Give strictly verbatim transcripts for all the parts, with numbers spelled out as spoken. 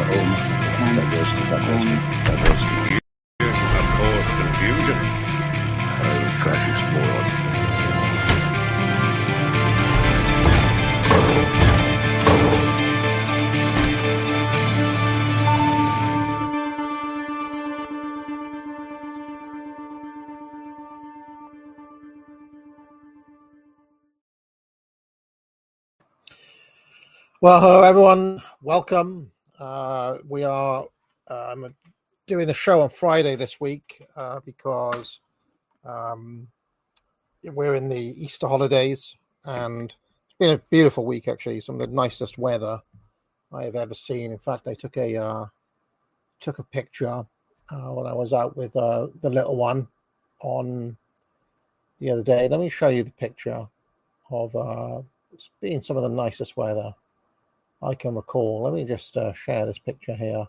home. Diversity, diversity, diversity. You have caused confusion. I will try to explore it. Well, hello everyone. Welcome. Uh, we are um, doing the show on Friday this week uh, because um, we're in the Easter holidays, and it's been a beautiful week. Actually, some of the nicest weather I have ever seen. In fact, I took a uh, took a picture uh, when I was out with uh, the little one on the other day. Let me show you the picture of uh, it's been some of the nicest weather I can recall. Let me just uh, share this picture here.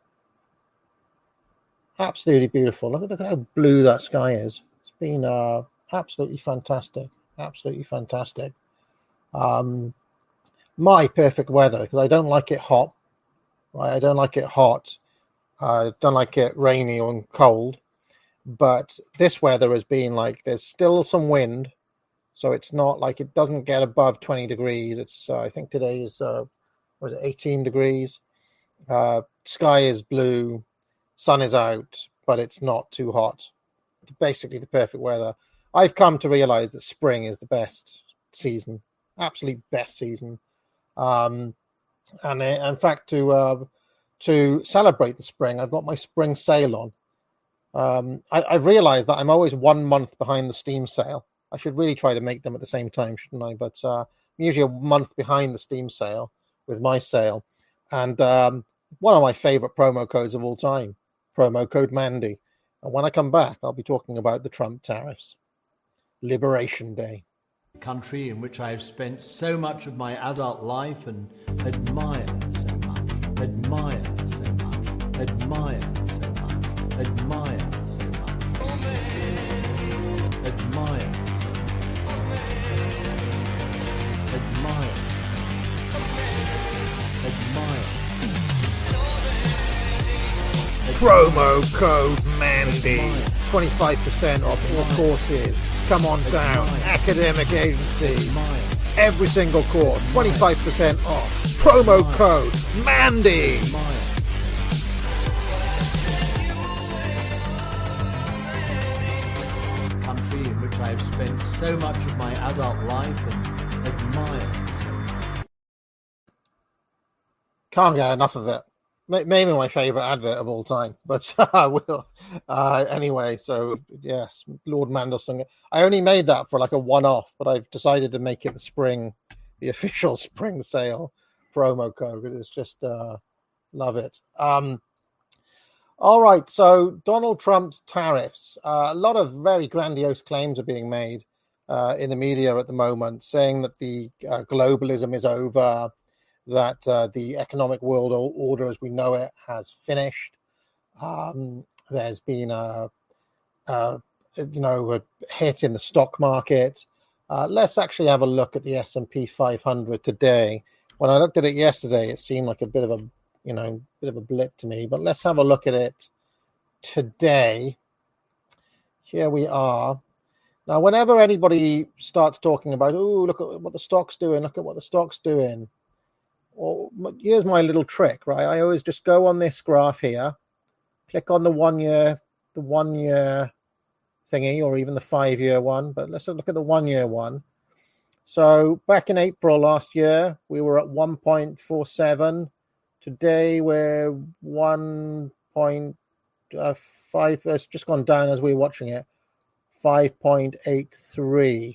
Absolutely beautiful. Look at, look at how blue that sky is. It's been uh, absolutely fantastic. Absolutely fantastic. Um, my perfect weather, because I don't like it hot. Right? I don't like it hot. I don't like it rainy or cold. But this weather has been like, there's still some wind. So it's not like it doesn't get above twenty degrees. It's, uh, I think today is... Uh, was it eighteen degrees? Uh, sky is blue, sun is out, but it's not too hot. Basically the perfect weather. I've come to realize that spring is the best season, absolute best season. Um, and uh, in fact, to uh, to celebrate the spring, I've got my spring sale on. Um, I, I realized that I'm always one month behind the Steam sale. I should really try to make them at the same time, shouldn't I? But uh, I'm usually a month behind the Steam sale with my sale, and um, one of my favorite promo codes of all time, promo code Mandy. And when I come back, I'll be talking about the Trump tariffs. Liberation Day. Country in which I've spent so much of my adult life and admire so much, admire so much, admire so much, admire so much, admire so much, admire. Admire. Promo code Mandy. twenty-five percent off all courses. Come on down. Academic Agency. Every single course. twenty-five percent off. Promo code Mandy. Country in which I have spent so much of my adult life and admire. Can't get enough of it. Maybe my favorite advert of all time, but I will. Uh, anyway, so yes, Lord Mandelson. I only made that for like a one-off, but I've decided to make it the spring, the official spring sale promo code. It's just uh, love it. Um, all right, so Donald Trump's tariffs. Uh, a lot of very grandiose claims are being made uh, in the media at the moment, saying that the uh, globalism is over, that uh, the economic world order as we know it has finished. Um, there's been a, a, you know, a hit in the stock market. Uh, let's actually have a look at the S and P five hundred today. When I looked at it yesterday, it seemed like a bit of a, you know, bit of a blip to me. But let's have a look at it today. Here we are. Now, whenever anybody starts talking about, oh, look at what the stock's doing, look at what the stock's doing. Well, here's my little trick, right? I always just go on this graph here, click on the one year, the one year thingy, or even the five year one. But let's look at the one year one. So back in April last year, we were at one point four seven. Today we're one point five. It's just gone down as we're watching it. five point eight three.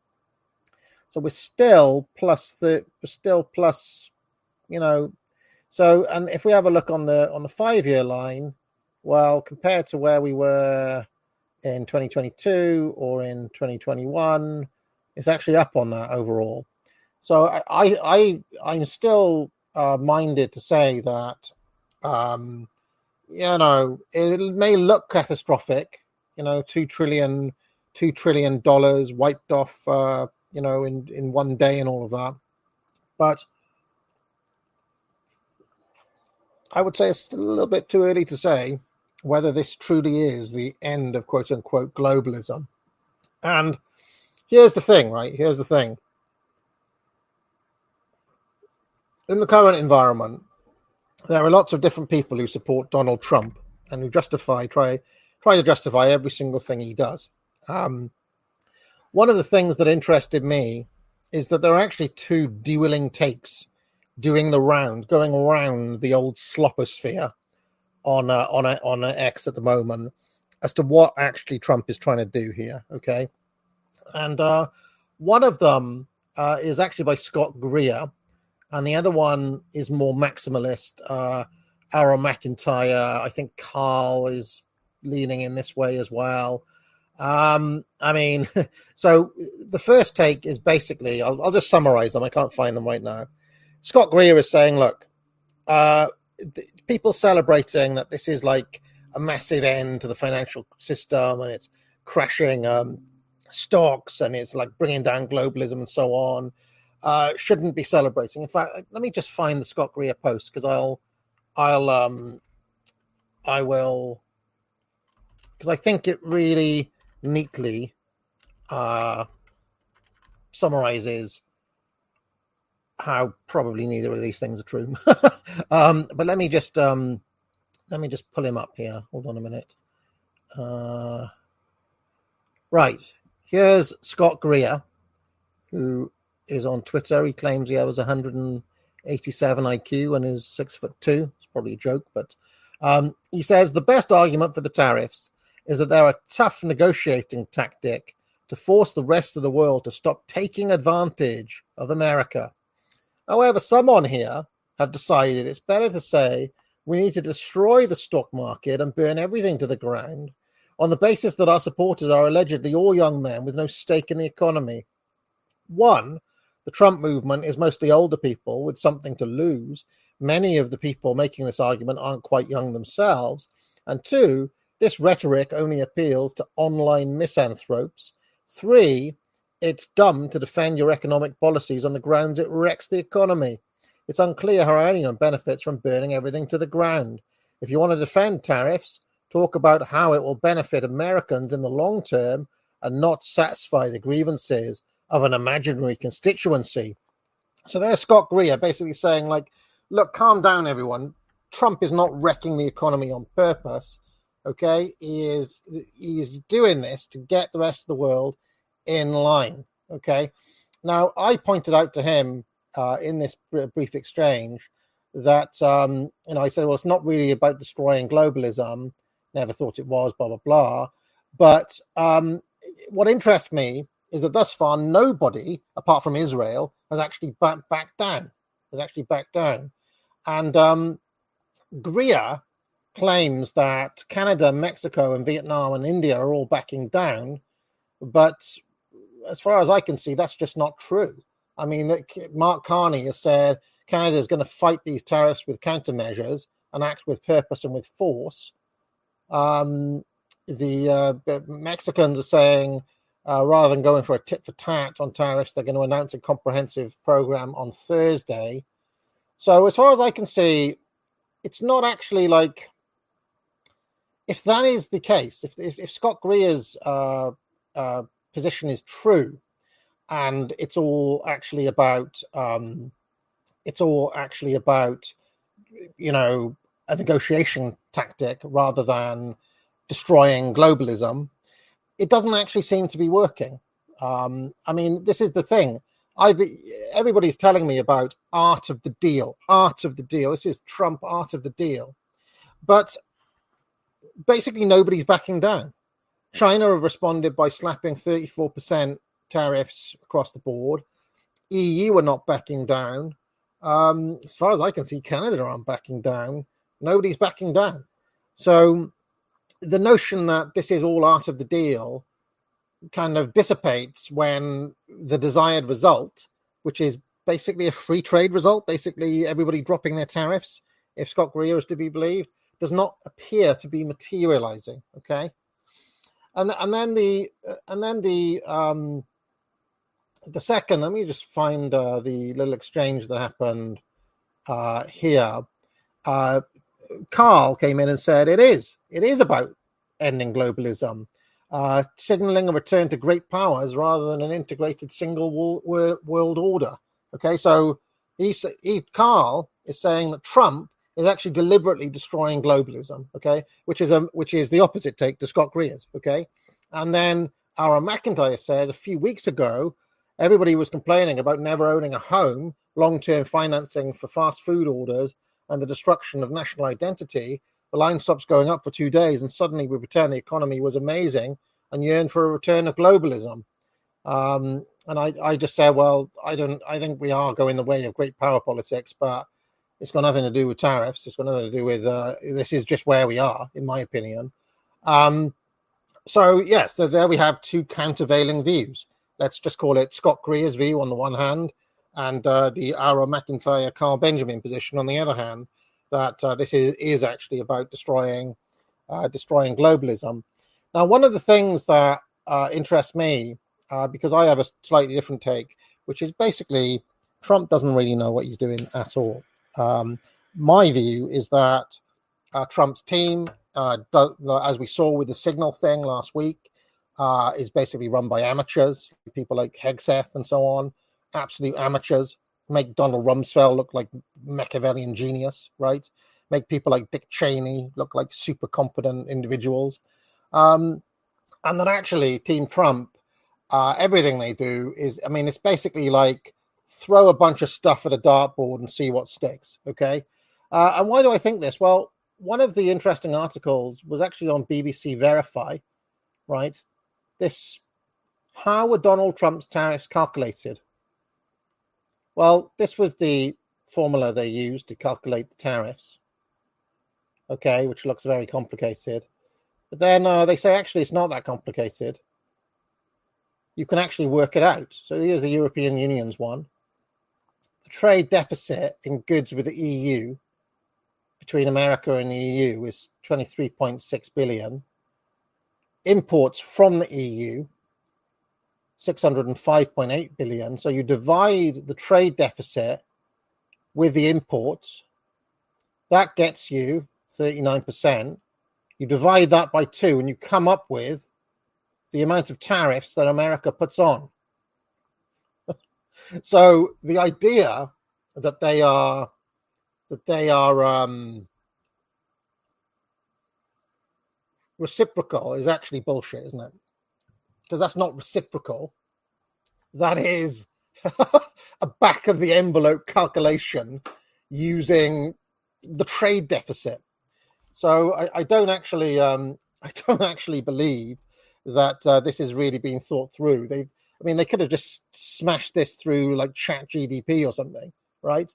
So we're still plus the we're still plus. You know, so, and if we have a look on the on the five-year line, well, compared to where we were in twenty twenty-two or in twenty twenty-one, it's actually up on that overall. So I I I'm still uh, minded to say that, um, you know, it may look catastrophic. You know, two trillion two trillion dollars wiped off, uh, you know, in in one day and all of that, but I would say it's a little bit too early to say whether this truly is the end of quote unquote globalism. And here's the thing, right? Here's the thing. In the current environment, there are lots of different people who support Donald Trump and who justify, try, try to justify every single thing he does. Um, one of the things that interested me is that there are actually two dueling takes doing the round, going around the old sloposphere on uh, on a, on a X at the moment as to what actually Trump is trying to do here. Okay, and uh, one of them uh, is actually by Scott Greer, and the other one is more maximalist. Uh, Aaron McIntyre, I think Carl is leaning in this way as well. Um, I mean, so the first take is basically, I'll, I'll just summarize them. I can't find them right now. Scott Greer is saying, look, uh, th- people celebrating that this is like a massive end to the financial system and it's crashing um, stocks and it's like bringing down globalism and so on, uh, shouldn't be celebrating. In fact, let me just find the Scott Greer post because I'll, I'll, um, I will, because I think it really neatly uh, summarizes how probably neither of these things are true. um, but let me just um, let me just pull him up here. Hold on a minute. Uh, right, here's Scott Greer, who is on Twitter. He claims he has one hundred eighty-seven I Q and is six foot two. It's probably a joke, but um, he says the best argument for the tariffs is that they're a tough negotiating tactic to force the rest of the world to stop taking advantage of America. However, some on here have decided it's better to say we need to destroy the stock market and burn everything to the ground on the basis that our supporters are allegedly all young men with no stake in the economy. One, the Trump movement is mostly older people with something to lose. Many of the people making this argument aren't quite young themselves. And two, this rhetoric only appeals to online misanthropes. Three, it's dumb to defend your economic policies on the grounds it wrecks the economy. It's unclear how anyone benefits from burning everything to the ground. If you want to defend tariffs, talk about how it will benefit Americans in the long term and not satisfy the grievances of an imaginary constituency. So there's Scott Greer basically saying, like, look, calm down, everyone. Trump is not wrecking the economy on purpose. Okay, he is he is doing this to get the rest of the world in line. Okay, now I pointed out to him uh, in this brief exchange that um, you know I said, well, it's not really about destroying globalism. Never thought it was. Blah blah blah. But um, what interests me is that thus far nobody, apart from Israel, has actually back backed down. Has actually backed down, and um, Greer claims that Canada, Mexico, and Vietnam and India are all backing down, but as far as I can see, that's just not true. I mean, Mark Carney has said Canada is going to fight these tariffs with countermeasures and act with purpose and with force. Um, the uh, Mexicans are saying uh, rather than going for a tit for tat on tariffs, they're going to announce a comprehensive program on Thursday. So as far as I can see, it's not actually like, if that is the case, if if, if Scott Greer's uh, uh, position is true, and it's all actually about, um, it's all actually about, you know, a negotiation tactic rather than destroying globalism, it doesn't actually seem to be working. Um, I mean, this is the thing. I everybody's telling me about art of the deal, art of the deal. This is Trump art of the deal, but basically nobody's backing down. China have responded by slapping thirty-four percent tariffs across the board. E U are not backing down. Um, as far as I can see, Canada aren't backing down. Nobody's backing down. So the notion that this is all art of the deal kind of dissipates when the desired result, which is basically a free trade result, basically everybody dropping their tariffs, if Scott Greer is to be believed, does not appear to be materializing. Okay, and and then the uh, and then the um, the second. Let me just find uh, the little exchange that happened uh, here. Uh, Carl came in and said it is. It is about ending globalism, uh, signaling a return to great powers rather than an integrated single world, world order. Okay, so he, he, Carl is saying that Trump is actually deliberately destroying globalism. Okay, which is a which is the opposite take to Scott Greer's. Okay, and then Aaron McIntyre says a few weeks ago, everybody was complaining about never owning a home, long-term financing for fast food orders, and the destruction of national identity. The line stops going up for two days, and suddenly we pretend the economy was amazing and yearn for a return of globalism. Um, and I, I just say, well, I don't. I think we are going the way of great power politics, but it's got nothing to do with tariffs. It's got nothing to do with. Uh, this is just where we are, in my opinion. Um, so yes, so there we have two countervailing views. Let's just call it Scott Greer's view on the one hand, and uh, the Aaron McIntyre, Carl Benjamin position on the other hand. That uh, this is, is actually about destroying uh, destroying globalism. Now, one of the things that uh, interests me, uh, because I have a slightly different take, which is basically Trump doesn't really know what he's doing at all. Um, my view is that uh, Trump's team, uh, do, as we saw with the Signal thing last week, uh, is basically run by amateurs, people like Hegseth and so on, absolute amateurs. Make Donald Rumsfeld look like Machiavellian genius, right? Make people like Dick Cheney look like super competent individuals. Um, and then actually, Team Trump, uh, everything they do is, I mean, it's basically like throw a bunch of stuff at a dartboard and see what sticks, okay? Uh, and why do I think this? Well, one of the interesting articles was actually on B B C Verify, right? This, how were Donald Trump's tariffs calculated? Well, this was the formula they used to calculate the tariffs, okay, which looks very complicated. But then uh, they say, actually, it's not that complicated. You can actually work it out. So here's the European Union's one. The trade deficit in goods with the E U between America and the E U is twenty-three point six billion. Imports from the E U, six hundred five point eight billion. So you divide the trade deficit with the imports, that gets you thirty-nine percent. You divide that by two and you come up with the amount of tariffs that America puts on. So the idea that they are that they are um, reciprocal is actually bullshit, isn't it? Because that's not reciprocal. That is a back of the envelope calculation using the trade deficit. So I, I don't actually, um, I don't actually believe that uh, this is really being thought through. They, I mean, they could have just smashed this through like Chat G D P or something, right?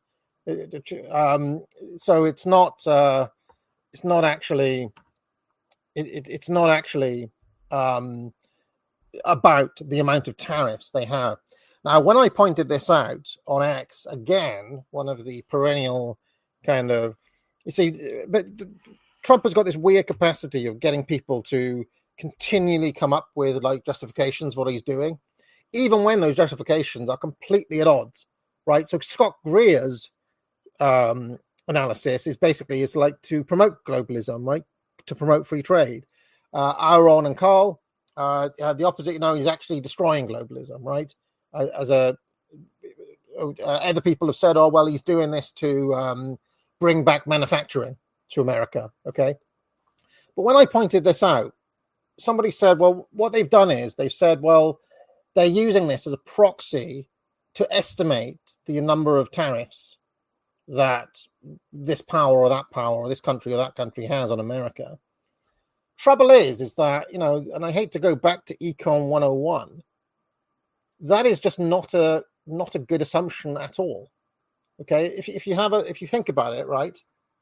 Um, so it's not, uh, it's not actually, it, it, it's not actually. Um, about the amount of tariffs they have. Now, when I pointed this out on X, again, one of the perennial kind of, you see, but Trump has got this weird capacity of getting people to continually come up with like justifications for what he's doing, even when those justifications are completely at odds, right? So Scott Greer's um, analysis is basically, it's like to promote globalism, right? To promote free trade. Uh, Aaron and Carl, Uh, uh, the opposite, you know, he's actually destroying globalism, right? Uh, as a uh, other people have said, oh well, he's doing this to um, bring back manufacturing to America. Okay, but when I pointed this out, somebody said, well, what they've done is they've said, well, they're using this as a proxy to estimate the number of tariffs that this power or that power or this country or that country has on America. Trouble is, is that, you know, and I hate to go back to Econ one oh one, that is just not a not a good assumption at all. Okay, if if you have a if you think about it, right,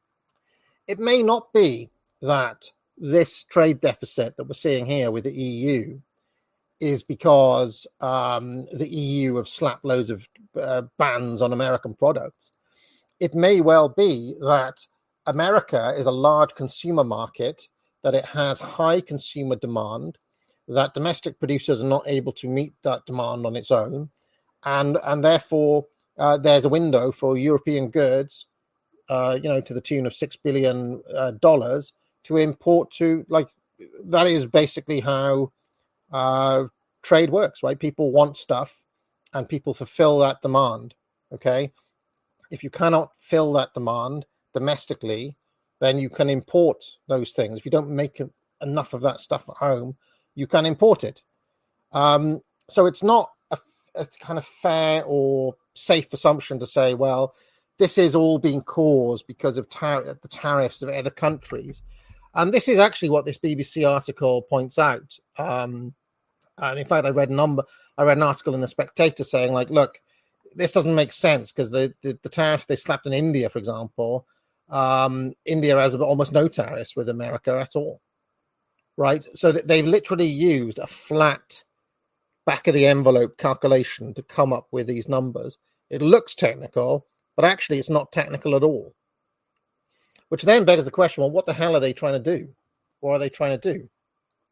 it may not be that this trade deficit that we're seeing here with the E U is because um, the E U have slapped loads of uh, bans on American products. It may well be that America is a large consumer market, that it has high consumer demand, that domestic producers are not able to meet that demand on its own, and and therefore uh, there's a window for European goods uh, you know, to the tune of six billion uh, dollars to import to, like, that is basically how uh, trade works, right? People want stuff and people fulfill that demand. Okay. If you cannot fill that demand domestically, then you can import those things. If you don't make enough of that stuff at home, you can import it. Um, so it's not a, a kind of fair or safe assumption to say, well, this is all being caused because of tar- the tariffs of other countries. And this is actually what this B B C article points out. Um, and in fact, I read a number, I read an article in The Spectator saying, like, look, this doesn't make sense because the, the, the tariff they slapped in India, for example, um, India has almost no tariffs with America at all, right? So that they've literally used a flat back of the envelope calculation to come up with these numbers. It looks technical, but actually it's not technical at all. Which then begs the question, well, what the hell are they trying to do? What are they trying to do?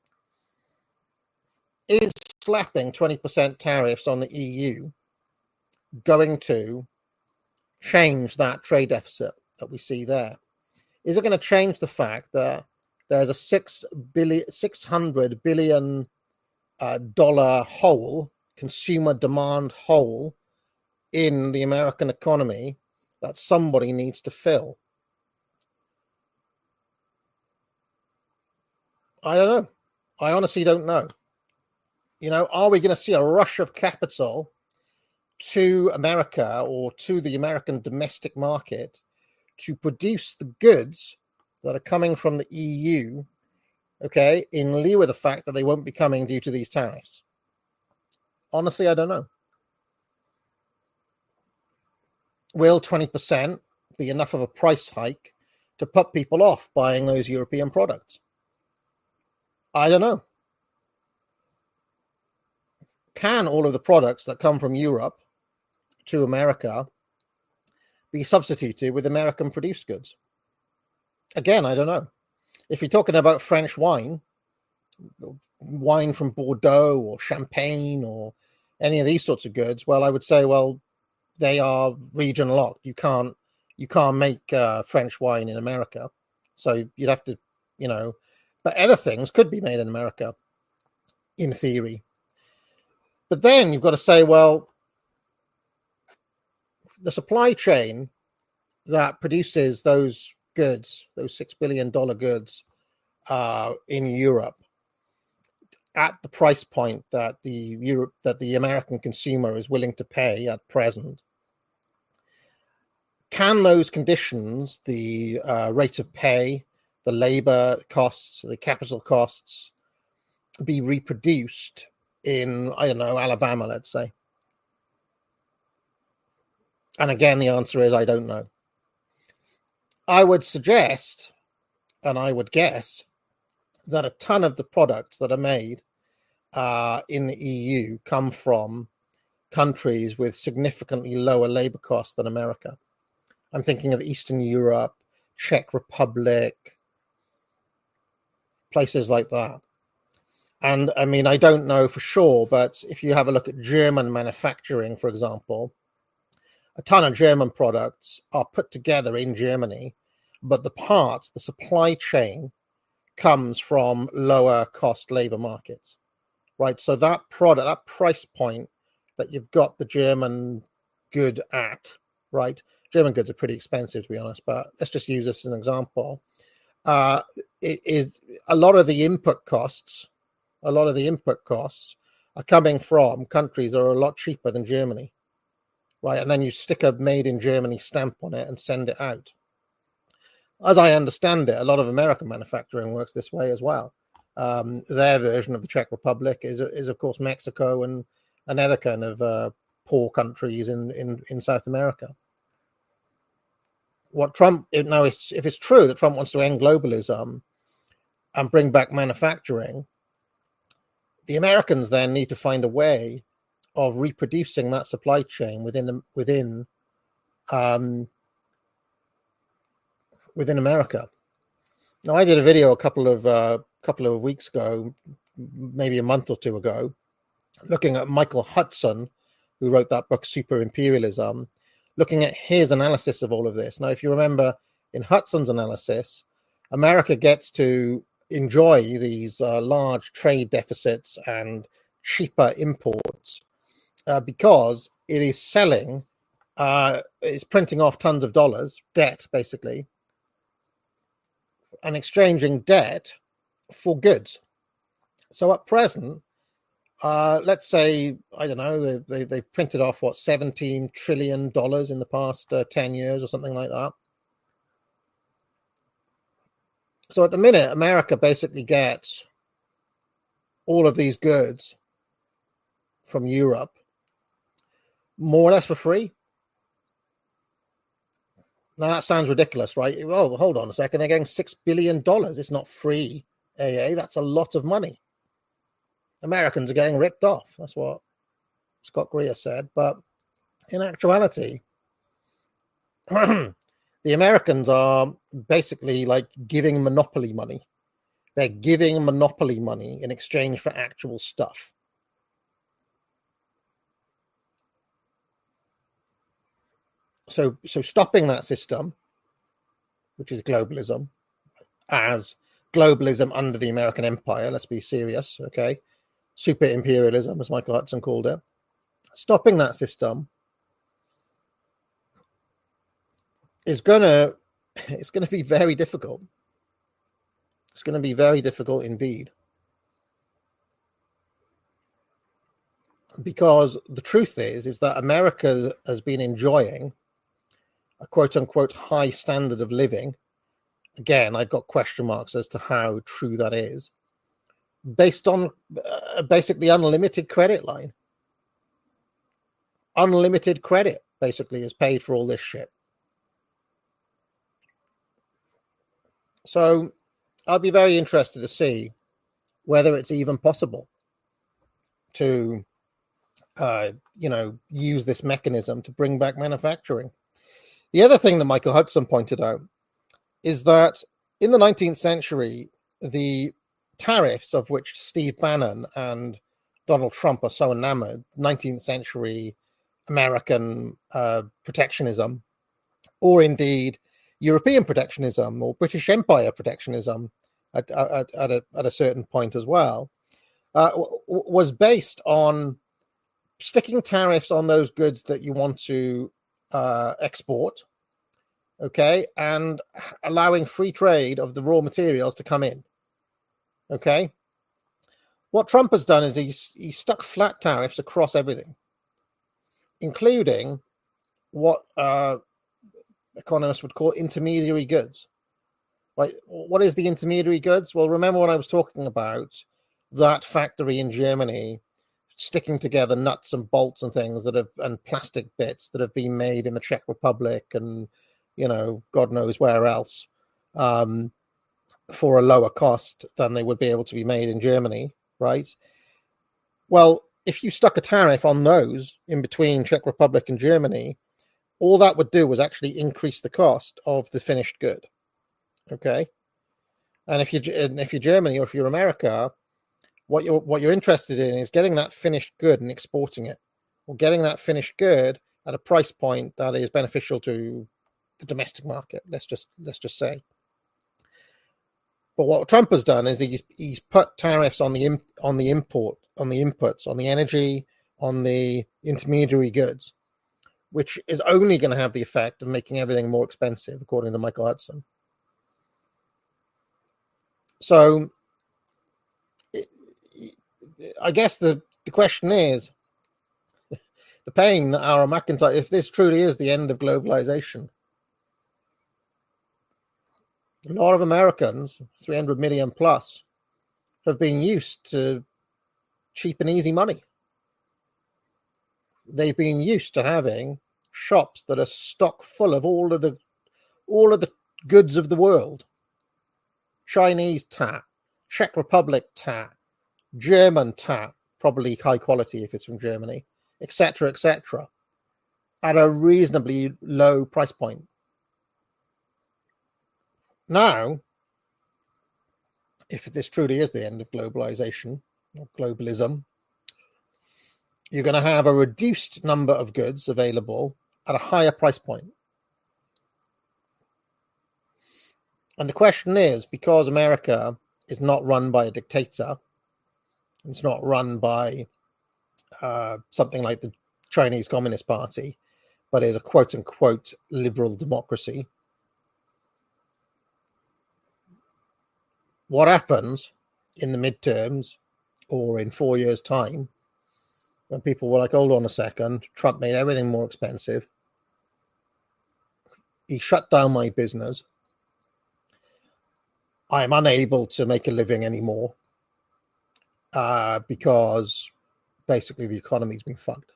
Is slapping twenty percent tariffs on the E U going to change that trade deficit that we see there? Is it going to change the fact that there's a six billion, six hundred billion uh, dollar hole, consumer demand hole in the American economy that somebody needs to fill? I don't know. I honestly don't know. You know, are we going to see a rush of capital to America or to the American domestic market to produce the goods that are coming from the E U, okay, in lieu of the fact that they won't be coming due to these tariffs? Honestly, I don't know. Will twenty percent be enough of a price hike to put people off buying those European products? I don't know. Can all of the products that come from Europe to America be substituted with American produced goods? Again, I don't know. If you're talking about French wine, wine from Bordeaux or Champagne or any of these sorts of goods, well, I would say, well, they are region locked. You can't, you can't make uh, French wine in America. So you'd have to, you know, but other things could be made in America, in theory. But then you've got to say, well, the supply chain that produces those goods, those six billion dollars goods uh, in Europe, at the price point that the Europe that the American consumer is willing to pay at present, can those conditions, the uh, rate of pay, the labor costs, the capital costs, be reproduced in, I don't know, Alabama, let's say? And again, the answer is I don't know. I would suggest, and I would guess, that a ton of the products that are made uh, in the E U come from countries with significantly lower labor costs than America. I'm thinking of Eastern Europe, Czech Republic, places like that. And I mean, I don't know for sure, but if you have a look at German manufacturing, for example, a ton of German products are put together in Germany, but the parts, the supply chain comes from lower cost labor markets, right? So that product, that price point that you've got the German good at, right? German goods are pretty expensive, to be honest, but let's just use this as an example. Uh, it is a lot of the input costs, a lot of the input costs are coming from countries that are a lot cheaper than Germany, right? And then you stick a made in Germany stamp on it and send it out. As I understand it, a lot of American manufacturing works this way as well. Um, their version of the Czech Republic is, is of course, Mexico and, and other kind of uh, poor countries in, in, in South America. What Trump, now, if it's true that Trump wants to end globalism and bring back manufacturing, the Americans then need to find a way of reproducing that supply chain within within um, within America. Now, I did a video a couple of uh, couple of weeks ago, maybe a month or two ago, looking at Michael Hudson, who wrote that book Super Imperialism, looking at his analysis of all of this. Now, if you remember in Hudson's analysis, America gets to enjoy these uh, large trade deficits and cheaper imports uh, because it is selling, uh, it's printing off tons of dollars, debt basically, and exchanging debt for goods. So at present, uh, let's say, I don't know, they, they, they've printed off, what, seventeen trillion dollars in the past uh, ten years or something like that. So at the minute, America basically gets all of these goods from Europe more or less for free. Now, that sounds ridiculous, right? Oh, hold on a second. They're getting six billion dollars. It's not free, A A. That's a lot of money. Americans are getting ripped off. That's what Scott Greer said. But in actuality, the Americans are basically like giving monopoly money. They're giving monopoly money in exchange for actual stuff. So, so stopping that system, which is globalism, as globalism under the American empire, let's be serious, okay? Super imperialism, as Michael Hudson called it. Stopping that system is gonna, it's gonna be very difficult. It's gonna be very difficult indeed. Because the truth is, is that America has been enjoying a quote-unquote high standard of living. Again, I've got question marks as to how true that is, based on uh, basically unlimited credit line. Unlimited credit, basically, is paid for all this shit. So I'll be very interested to see whether it's even possible to, uh, you know, use this mechanism to bring back manufacturing. The other thing that Michael Hudson pointed out is that in the nineteenth century, the tariffs of which Steve Bannon and Donald Trump are so enamored, nineteenth century American uh, protectionism, or indeed European protectionism or British Empire protectionism at, at, at, a, at a certain point as well, uh, w- was based on sticking tariffs on those goods that you want to uh, export, okay, and allowing free trade of the raw materials to come in, okay. What Trump has done is he's, he's stuck flat tariffs across everything, including what uh, economists would call intermediary goods. Right? What is the intermediary goods? Well, remember when I was talking about that factory in Germany sticking together nuts and bolts and things that have, and plastic bits that have been made in the Czech Republic and, you know, God knows where else, um, for a lower cost than they would be able to be made in Germany, right? Well, if you stuck a tariff on those in between Czech Republic and Germany, all that would do was actually increase the cost of the finished good, okay? And if you and if you're Germany or if you're America, what you're what you're interested in is getting that finished good and exporting it, or getting that finished good at a price point that is beneficial to the domestic market. Let's just let's just say. But what Trump has done is he's he's put tariffs on the on the import, on the inputs, on the energy, on the intermediary goods, which is only going to have the effect of making everything more expensive, according to Michael Hudson. So I guess the, the question is, the pain that Aaron McIntyre, if this truly is the end of globalization, a lot of Americans, three hundred million plus, have been used to cheap and easy money. They've been used to having shops that are stock full of all of the all of the goods of the world. Chinese tat, Czech Republic tat, German tat, probably high quality if it's from Germany, et cetera, et cetera, at a reasonably low price point. Now, if this truly is the end of globalization or globalism, you're going to have a reduced number of goods available at a higher price point. And the question is, because America is not run by a dictator, it's not run by uh, something like the Chinese Communist Party, but is a quote-unquote liberal democracy. What happens in the midterms or in four years' time when people were like, hold on a second, Trump made everything more expensive. He shut down my business. I'm unable to make a living anymore uh, because basically the economy's been fucked.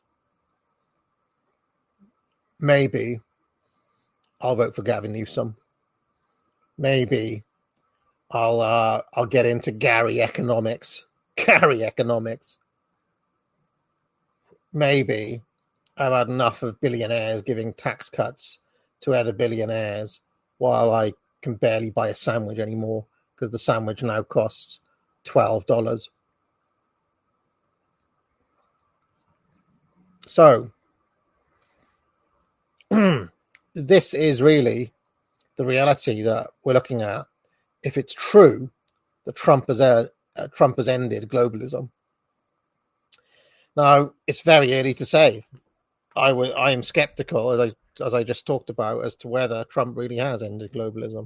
Maybe I'll vote for Gavin Newsom. Maybe I'll uh, I'll get into Gary economics. Gary economics. Maybe I've had enough of billionaires giving tax cuts to other billionaires while I can barely buy a sandwich anymore because the sandwich now costs twelve dollars. So this is really the reality that we're looking at. If it's true that Trump has uh, Trump has ended globalism. Now, it's very early to say. I w- I am skeptical, as I as I just talked about, as to whether Trump really has ended globalism.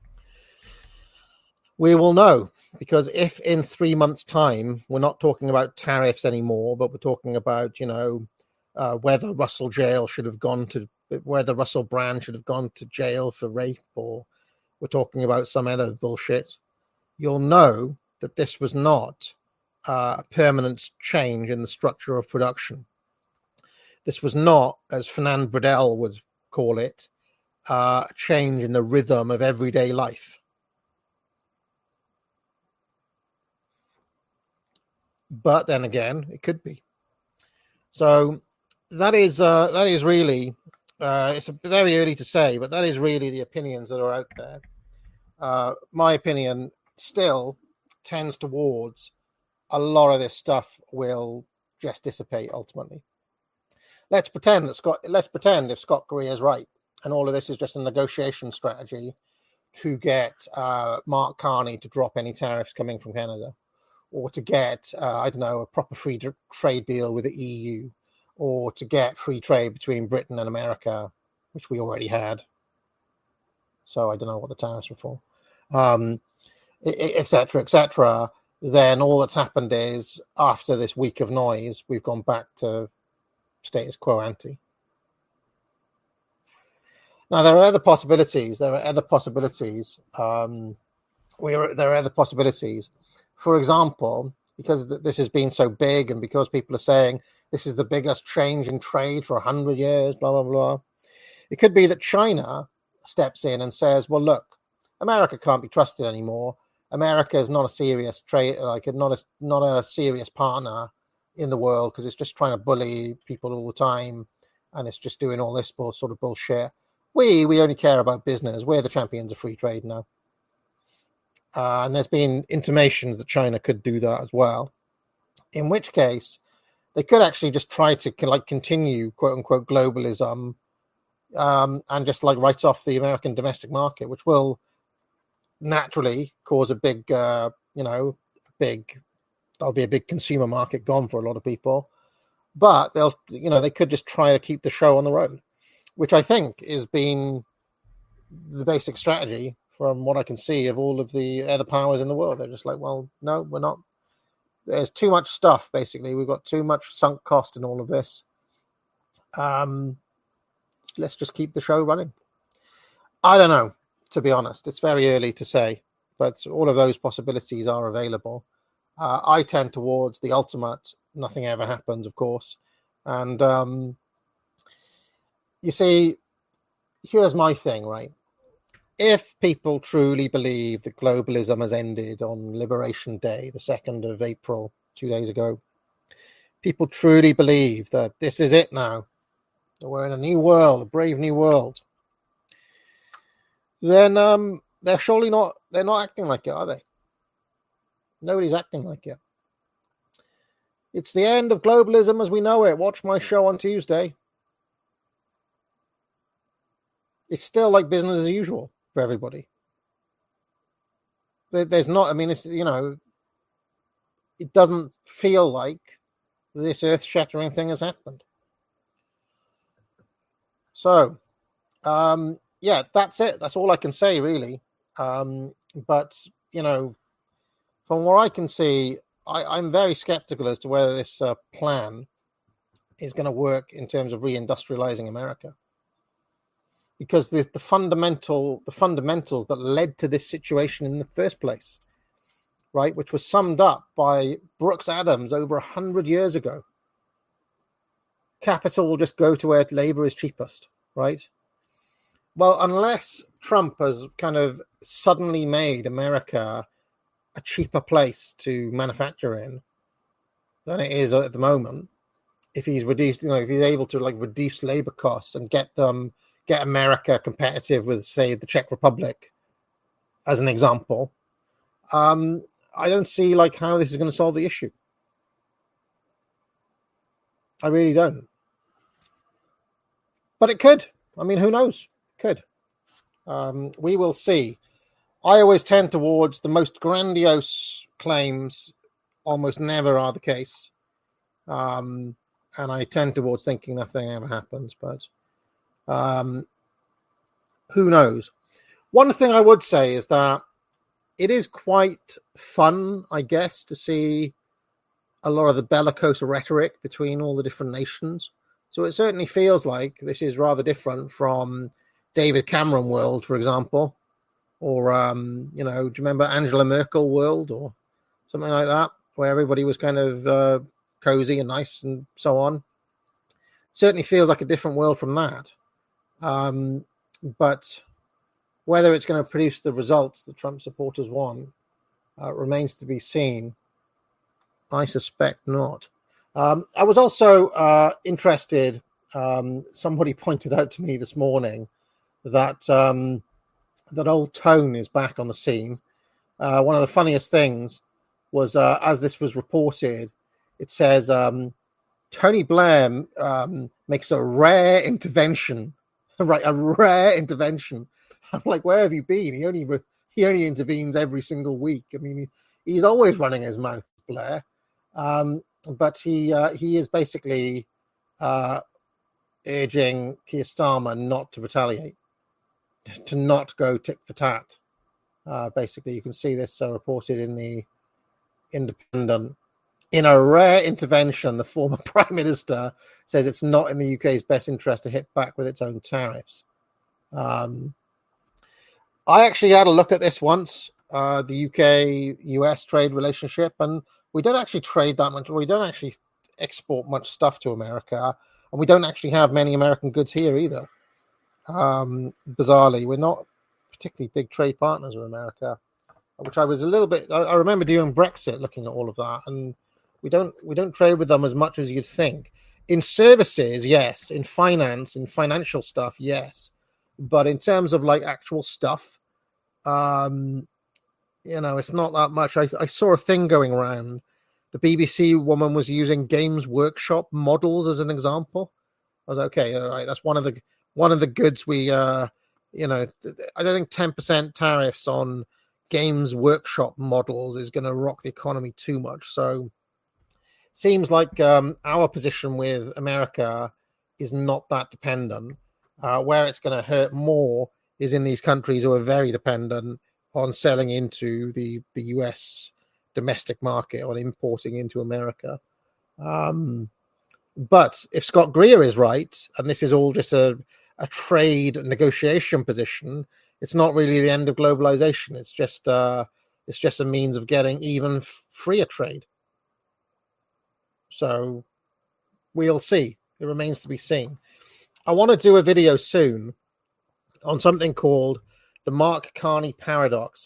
We will know, because if in three months' time we're not talking about tariffs anymore, but we're talking about, you know, uh, whether Russell Jail should have gone to whether Russell Brand should have gone to jail for rape, or we're talking about some other bullshit, you'll know that this was not uh, a permanent change in the structure of production. This was not, as Fernand Braudel would call it, uh, a change in the rhythm of everyday life. But then again, it could be. So that is uh, that is really, uh, it's very early to say, but that is really the opinions that are out there. Uh, my opinion still tends towards a lot of this stuff will just dissipate ultimately. Let's pretend that Scott. Let's pretend if Scott Greer is right, and all of this is just a negotiation strategy to get uh, Mark Carney to drop any tariffs coming from Canada, or to get uh, I don't know a proper free trade deal with the E U, or to get free trade between Britain and America, which we already had. So I don't know what the tariffs were for, um, et cetera, et cetera. Then all that's happened is after this week of noise, we've gone back to status quo ante. Now there are other possibilities. There are other possibilities. Um, we are, there are other possibilities. For example, because th- this has been so big, and because people are saying this is the biggest change in trade for a hundred years, blah blah blah. It could be that China steps in and says, "Well, look, America can't be trusted anymore. America is not a serious trade, like not a not a serious partner in the world, because it's just trying to bully people all the time, and it's just doing all this bull, sort of bullshit. We we only care about business. We're the champions of free trade now." Uh, and there's been intimations that China could do that as well. In which case, they could actually just try to like continue quote unquote globalism, um, and just like write off the American domestic market, which will naturally cause a big, uh, you know, big. There'll be a big consumer market gone for a lot of people, but they'll, you know, they could just try to keep the show on the road, which I think has been the basic strategy from what I can see of all of the other powers in the world. They're just like, well, no, we're not. There's too much stuff. Basically, we've got too much sunk cost in all of this. Um, let's just keep the show running. I don't know, to be honest. It's very early to say, but all of those possibilities are available. Uh, I tend towards the ultimate, nothing ever happens, of course. And um, you see, here's my thing, right? If people truly believe that globalism has ended on Liberation Day, the second of April, two days ago, people truly believe that this is it now, that we're in a new world, a brave new world, then um, they're surely not, they're not acting like it, are they? Nobody's acting like it. It's the end of globalism as we know it. Watch my show on Tuesday. it's still like business as usual for everybody. There, there's not, I mean, it's, you know, it doesn't feel like this earth-shattering thing has happened. So, um, yeah, that's it. That's all I can say, really. Um, but, you know, from what I can see, I, I'm very skeptical as to whether this uh, plan is going to work in terms of reindustrializing America. Because the, the fundamental, the fundamentals that led to this situation in the first place, right, which was summed up by Brooks Adams over a hundred years ago. Capital will just go to where labor is cheapest, right? Well, unless Trump has kind of suddenly made America a cheaper place to manufacture in than it is at the moment, if he's reduced, you know, if he's able to like reduce labor costs and get them, get America competitive with, say, the Czech Republic, as an example, um, I don't see like how this is going to solve the issue. I really don't. But it could. I mean, who knows? It could. Um, we will see. I always tend towards the most grandiose claims almost never are the case. Um, and I tend towards thinking nothing ever happens. But um, who knows? One thing I would say is that it is quite fun, I guess, to see a lot of the bellicose rhetoric between all the different nations. So it certainly feels like this is rather different from David Cameron world, for example, or, um, you know, do you remember Angela Merkel world or something like that, where everybody was kind of uh, cozy and nice and so on? Certainly feels like a different world from that. Um, but whether it's going to produce the results that Trump supporters want uh, remains to be seen. I suspect not. Um, I was also uh, interested, um, somebody pointed out to me this morning that um, that old Tone is back on the scene. Uh, one of the funniest things was, uh, as this was reported, it says, um, Tony Blair um, makes a rare intervention, right? A rare intervention. I'm like, where have you been? He only he only intervenes every single week. I mean, he, he's always running his mouth, Blair. Um, but he uh, he is basically uh, urging Keir Starmer not to retaliate, to not go tit for tat. Uh, basically, you can see this uh, reported in the Independent. In a rare intervention, the former Prime Minister says it's not in the U K's best interest to hit back with its own tariffs. Um, I actually had a look at this once, uh, the U K U S trade relationship, and we don't actually trade that much. We don't actually export much stuff to America, and we don't actually have many American goods here either. Um, bizarrely, we're not particularly big trade partners with America, which I was a little bit. I, I remember doing Brexit, looking at all of that, and we don't we don't trade with them as much as you'd think. In services, yes. In finance, in financial stuff, yes. But in terms of like actual stuff, um, you know, it's not that much. I, I saw a thing going around. The B B C woman was using Games Workshop models as an example. I was like, okay, all right, that's one of the one of the goods we, uh, you know, I don't think ten percent tariffs on Games Workshop models is going to rock the economy too much. So, seems like um, our position with America is not that dependent. Uh, where it's going to hurt more is in these countries who are very dependent on selling into the, the U S domestic market, on importing into America. Um, but if Scott Greer is right, and this is all just a, a trade negotiation position, it's not really the end of globalization. It's just uh, it's just a means of getting even freer trade. So we'll see. It remains to be seen. I want to do a video soon on something called the Mark Carney paradox.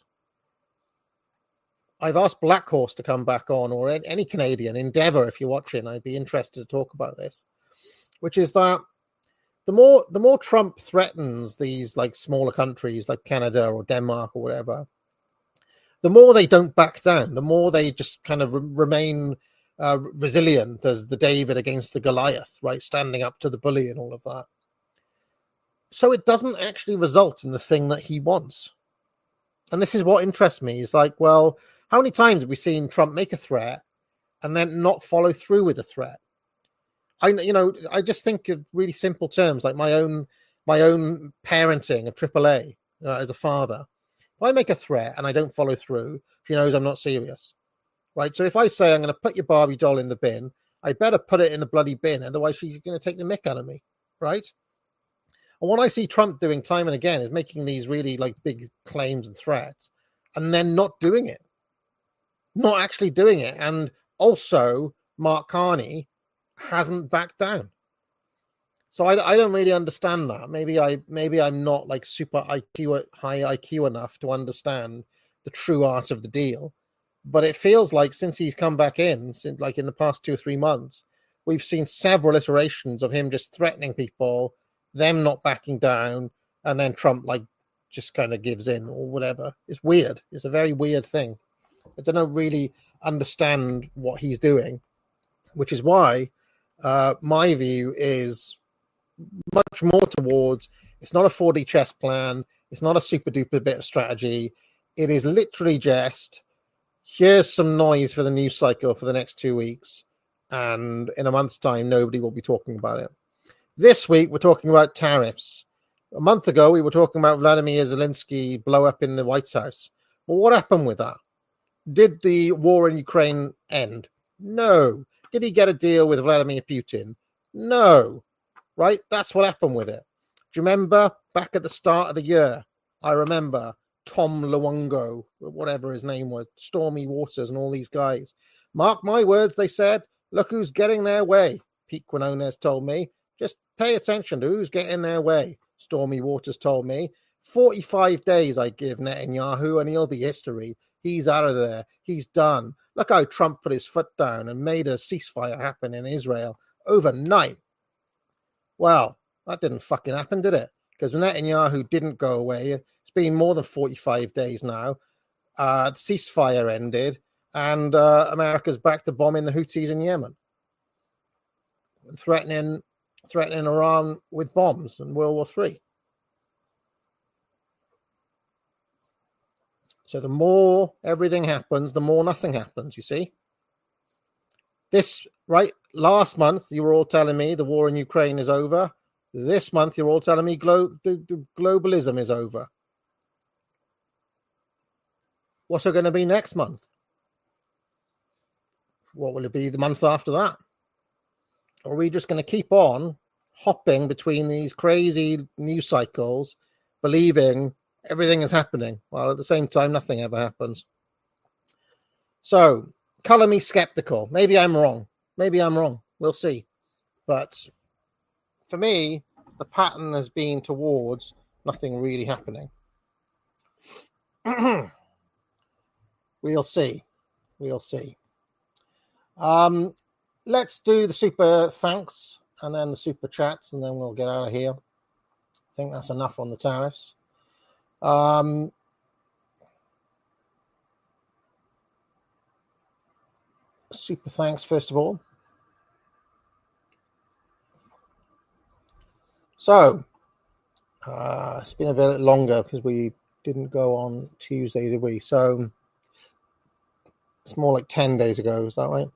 I've asked Black Horse to come back on, or any Canadian, Endeavour, if you're watching. I'd be interested to talk about this, which is that the more the more Trump threatens these like smaller countries like Canada or Denmark or whatever, the more they don't back down, the more they just kind of re- remain uh, resilient as the David against the Goliath, right? Standing up to the bully and all of that. so it doesn't actually result in the thing that he wants. And this is what interests me. Is like, well, how many times have we seen Trump make a threat and then not follow through with the threat? I, you know, I just think of really simple terms, like my own, my own parenting of triple A uh, as a father. If I make a threat and I don't follow through, she knows I'm not serious, right? So if I say I'm going to put your Barbie doll in the bin, I better put it in the bloody bin, otherwise she's going to take the mick out of me, right? And what I see Trump doing time and again is making these really like big claims and threats, and then not doing it, not actually doing it. And also, Mark Carney hasn't backed down. So I, I don't really understand that. Maybe I maybe I'm not like super I Q high I Q enough to understand the true art of the deal. But it feels like since he's come back in, since like in the past two or three months, we've seen several iterations of him just threatening people, them not backing down, and then Trump like just kind of gives in or whatever. It's weird. It's a very weird thing. I don't really understand what he's doing, which is why uh, my view is much more towards it's not a four D chess plan. It's not a super duper bit of strategy. It is literally just here's some noise for the news cycle for the next two weeks. And in a month's time, nobody will be talking about it. This week, we're talking about tariffs. A month ago, we were talking about Vladimir Zelensky blow up in the White House. Well, what happened with that? Did the war in Ukraine end? No. Did he get a deal with Vladimir Putin? No. Right? That's what happened with it. Do you remember back at the start of the year? I remember Tom Luongo, whatever his name was, Stormy Waters and all these guys. Mark my words, they said, look who's getting their way. Pete Quinones told me. Just pay attention to who's getting their way. Stormy Waters told me. forty-five days I give Netanyahu and he'll be history. He's out of there. He's done. Look how Trump put his foot down and made a ceasefire happen in Israel overnight. Well, that didn't fucking happen, did it? Because Netanyahu didn't go away. It's been more than forty-five days now. Uh, the ceasefire ended, and uh, America's back to bombing the Houthis in Yemen, threatening threatening Iran with bombs in World War Three. So the more everything happens, the more nothing happens, you see. This, right, last month, you were all telling me the war in Ukraine is over. This month, you're all telling me glo- the, the globalism is over. What's it going to be next month? What will it be the month after that? Or are we just going to keep on hopping between these crazy news cycles, believing everything is happening, while at the same time, nothing ever happens? So, color me skeptical. Maybe I'm wrong. Maybe I'm wrong. We'll see. But for me, the pattern has been towards nothing really happening. We'll see. We'll see. Um, let's do the super thanks and then the super chats, and then we'll get out of here. I think that's enough on the tariffs. Um, super thanks, first of all. So, uh, it's been a bit longer because we didn't go on Tuesday, did we? So, it's more like ten days ago, is that right?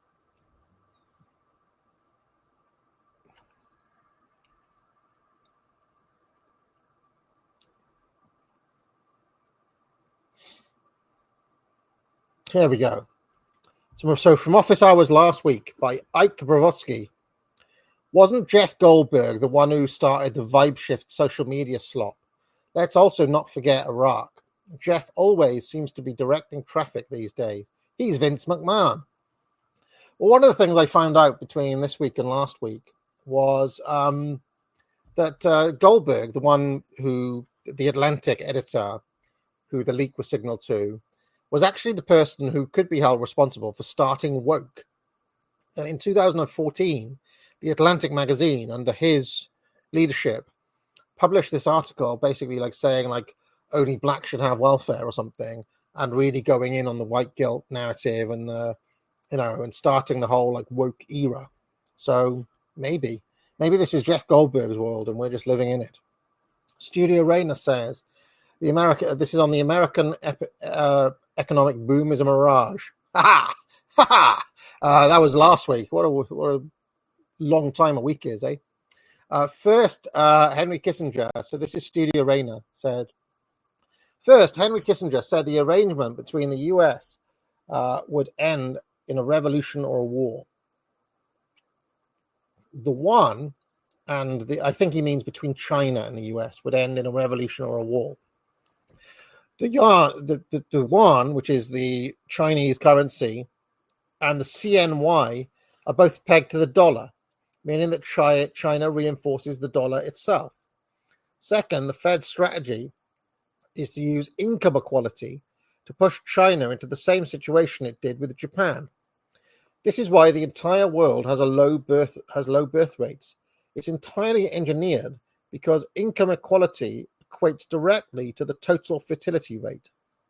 Here we go. So, so from office hours last week by Ike Bravotsky. Wasn't Jeff Goldberg the one who started the Vibe Shift social media slop? Let's also not forget Iraq. Jeff always seems to be directing traffic these days. He's Vince McMahon. Well, one of the things I found out between this week and last week was um, that uh, Goldberg, the one who, the Atlantic editor, who the leak was signaled to, was actually the person who could be held responsible for starting woke. And in two thousand fourteen, the Atlantic magazine, under his leadership, published this article basically like saying like only blacks should have welfare or something, and really going in on the white guilt narrative and the, you know, and starting the whole like woke era. So maybe, maybe this is Jeff Goldberg's world and we're just living in it. Studio Rayner says, the America. This is on the American ep- uh, economic boom is a mirage. Ha ha! Ha ha! Uh, that was last week. What a, what a long time a week is, eh? Uh, first, uh, Henry Kissinger, so this is Studio Rayner, said, first, Henry Kissinger said the arrangement between the U S uh, would end in a revolution or a war. The one, and the, I think he means between China and the U S, would end in a revolution or a war. The yuan, the, the, the yuan, which is the Chinese currency, and the C N Y are both pegged to the dollar, meaning that China reinforces the dollar itself. Second, the Fed's strategy is to use income equality to push China into the same situation it did with Japan. This is why the entire world has a low birth has low birth rates. It's entirely engineered because income equality equates directly to the total fertility rate.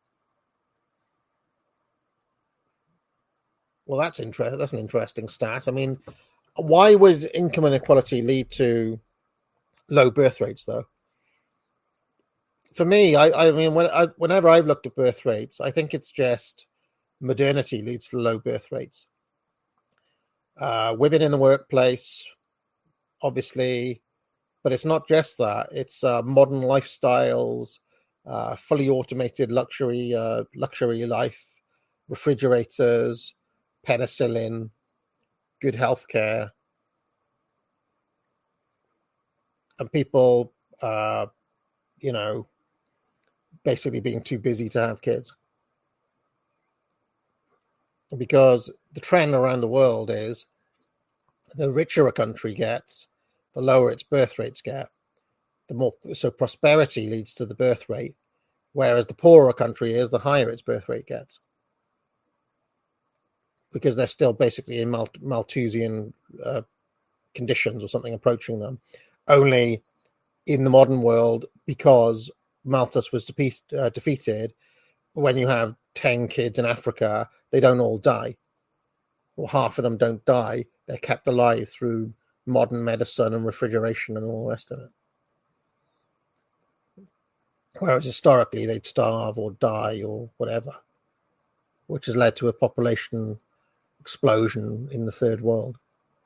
Well, that's interesting. That's an interesting stat. I mean, why would income inequality lead to low birth rates, though? For me, I, I mean, when I, whenever I've looked at birth rates, I think it's just modernity leads to low birth rates. Uh, women in the workplace, obviously, but it's not just that. It's uh, modern lifestyles, uh, fully automated luxury, uh, luxury life, refrigerators, penicillin, good healthcare, and people, uh, you know, basically being too busy to have kids. Because the trend around the world is the richer a country gets, the lower its birth rates get. The more so prosperity leads to the birth rate, whereas the poorer a country is, the higher its birth rate gets. Because they're still basically in Malt- Malthusian uh, conditions or something approaching them. Only in the modern world, because Malthus was defeat, uh, defeated, when you have ten kids in Africa, they don't all die. Or half of them don't die. They're kept alive through modern medicine and refrigeration and all the rest of it. Whereas historically, they'd starve or die or whatever, which has led to a population explosion in the third world.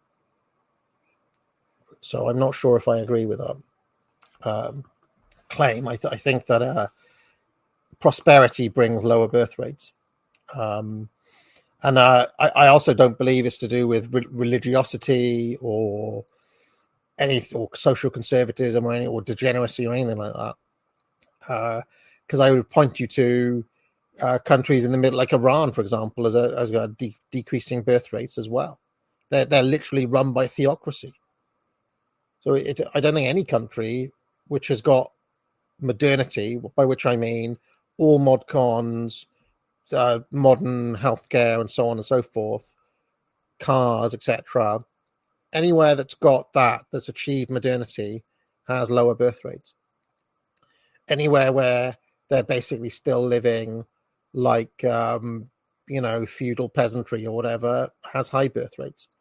So I'm not sure if I agree with that um, claim. I, th- I think that uh, prosperity brings lower birth rates. Um, and uh, I, I also don't believe it's to do with re- religiosity or any or social conservatism or any or degeneracy or anything like that. Because uh, I would point you to uh, countries in the middle, like Iran, for example, as a as got de- decreasing birth rates as well. They're they're literally run by theocracy. So it, I don't think any country which has got modernity, by which I mean all mod cons, uh, modern healthcare, and so on and so forth, cars, et cetera. Anywhere that's got that, that's achieved modernity, has lower birth rates. Anywhere where they're basically still living like, um, you know, feudal peasantry or whatever, has high birth rates.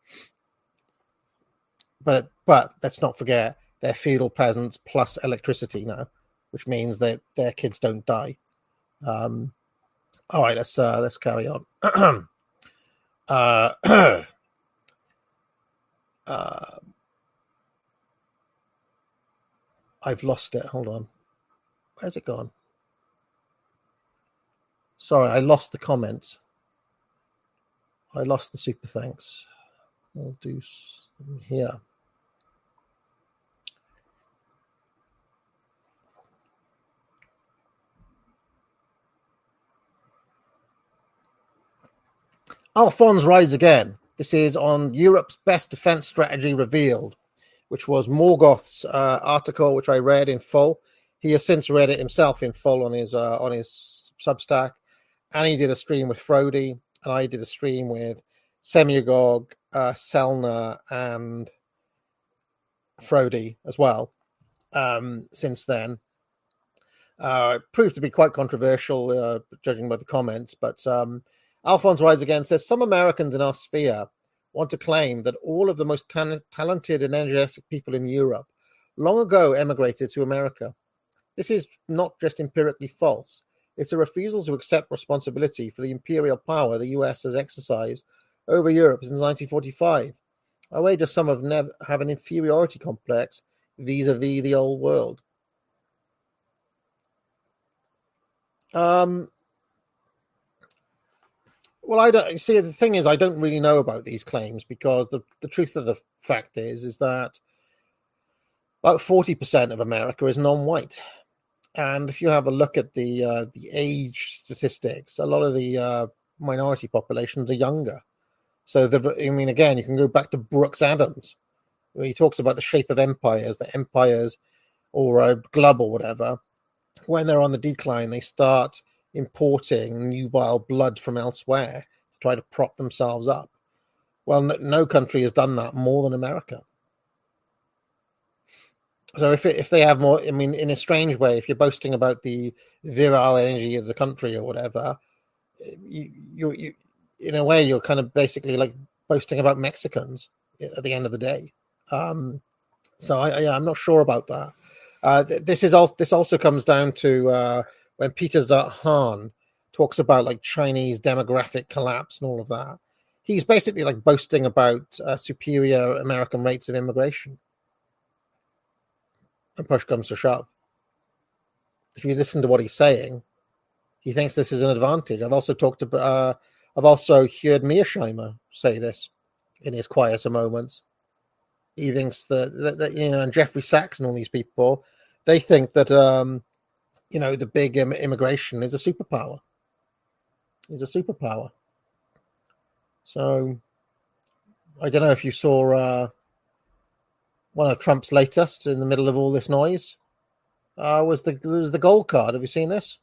But but let's not forget, they're feudal peasants plus electricity now, which means that their kids don't die. Um, all right, let's uh, let's carry on. uh, uh, I've lost it. Hold on. Where's it gone? Sorry, I lost the comments. I lost the super thanks. I'll do them here. Alphonse rides again. This is on Europe's best defense strategy revealed, which was Morgoth's uh, article, which I read in full. He has since read it himself in full on his uh, on his Substack, and he did a stream with Frody, and I did a stream with Semiagog, uh, Selna, and Frody as well. Um, since then, uh, it proved to be quite controversial, uh, judging by the comments, but. Um, Alphonse Rides Again says, some Americans in our sphere want to claim that all of the most ta- talented and energetic people in Europe long ago emigrated to America. This is not just empirically false. It's a refusal to accept responsibility for the imperial power the U S has exercised over Europe since nineteen forty-five. I wager some have, nev- have an inferiority complex vis-a-vis the old world. Um, well, I don't see. The thing is, I don't really know about these claims because the, the truth of the fact is, is that about forty percent of America is non-white. And if you have a look at the uh, the age statistics, a lot of the uh, minority populations are younger. So, the, I mean, again, you can go back to Brooks Adams, where he talks about the shape of empires, that empires or a globe or whatever, when they're on the decline, they start importing nubile blood from elsewhere to try to prop themselves up. Well, no, no country has done that more than America. So if it, if they have more, I mean, in a strange way, if you're boasting about the virile energy of the country or whatever, you, you, you in a way, you're kind of basically like boasting about Mexicans at the end of the day. Um, so I, yeah, I'm not sure about that. Uh, th- this is all. This also comes down to uh, when Peter Hahn talks about like Chinese demographic collapse and all of that. He's basically like boasting about uh, superior American rates of immigration. And push comes to shove. If you listen to what he's saying, he thinks this is an advantage. I've also talked about. Uh, I've also heard Mearsheimer say this in his quieter moments. He thinks that, that, that you know, and Jeffrey Sachs and all these people, they think that um, you know, the big im- immigration is a superpower. Is a superpower. So I don't know if you saw uh, one of Trump's latest in the middle of all this noise. Uh, was the was the gold card? Have you seen this?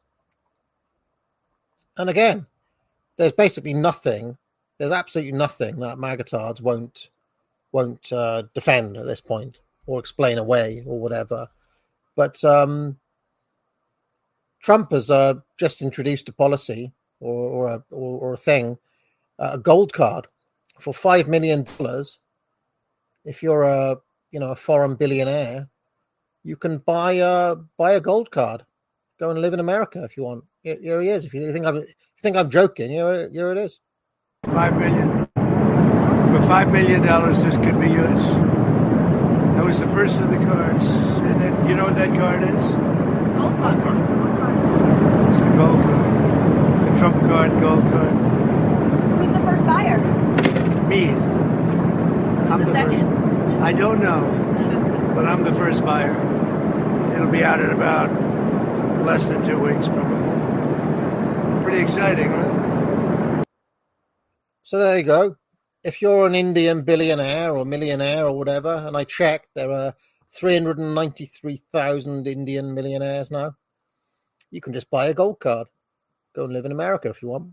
And again, there's basically nothing. There's absolutely nothing that magatards won't won't uh, defend at this point or explain away or whatever. But um, Trump has uh, just introduced a policy or or a, or, or a thing, uh, a gold card for five million dollars. If you're a you know a foreign billionaire, you can buy a buy a gold card. Go and live in America if you want. Here, here he is. If you think I'm if you think I'm joking, here, here it is. Five million. For five million dollars, this could be yours. That was the first of the cards. And then, you know what that card is? Gold card. It's the gold card. The Trump card, gold card. Who's the first buyer? Me. Who's I'm the, the second? First. I don't know, but I'm the first buyer. It'll be out in about less than two weeks, probably. Pretty exciting, right? So there you go. If you're an Indian billionaire or millionaire or whatever, and I checked, there are three hundred ninety-three thousand Indian millionaires now. You can just buy a gold card. Go and live in America if you want.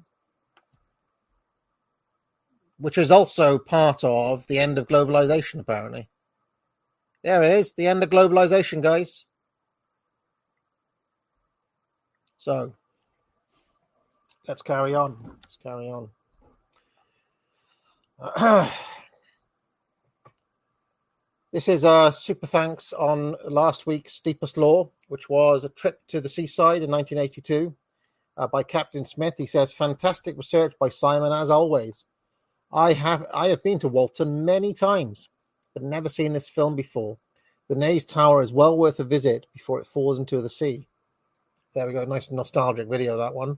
Which is also part of the end of globalization, apparently. There it is, the end of globalization, guys. So, let's carry on. Let's carry on. This is a super thanks on last week's Deepest Law, which was a trip to the seaside in nineteen eighty-two uh, by Captain Smith. He says, fantastic research by Simon, as always. I have I have been to Walton many times, but never seen this film before. The Naze Tower is well worth a visit before it falls into the sea. There we go. Nice nostalgic video, that one.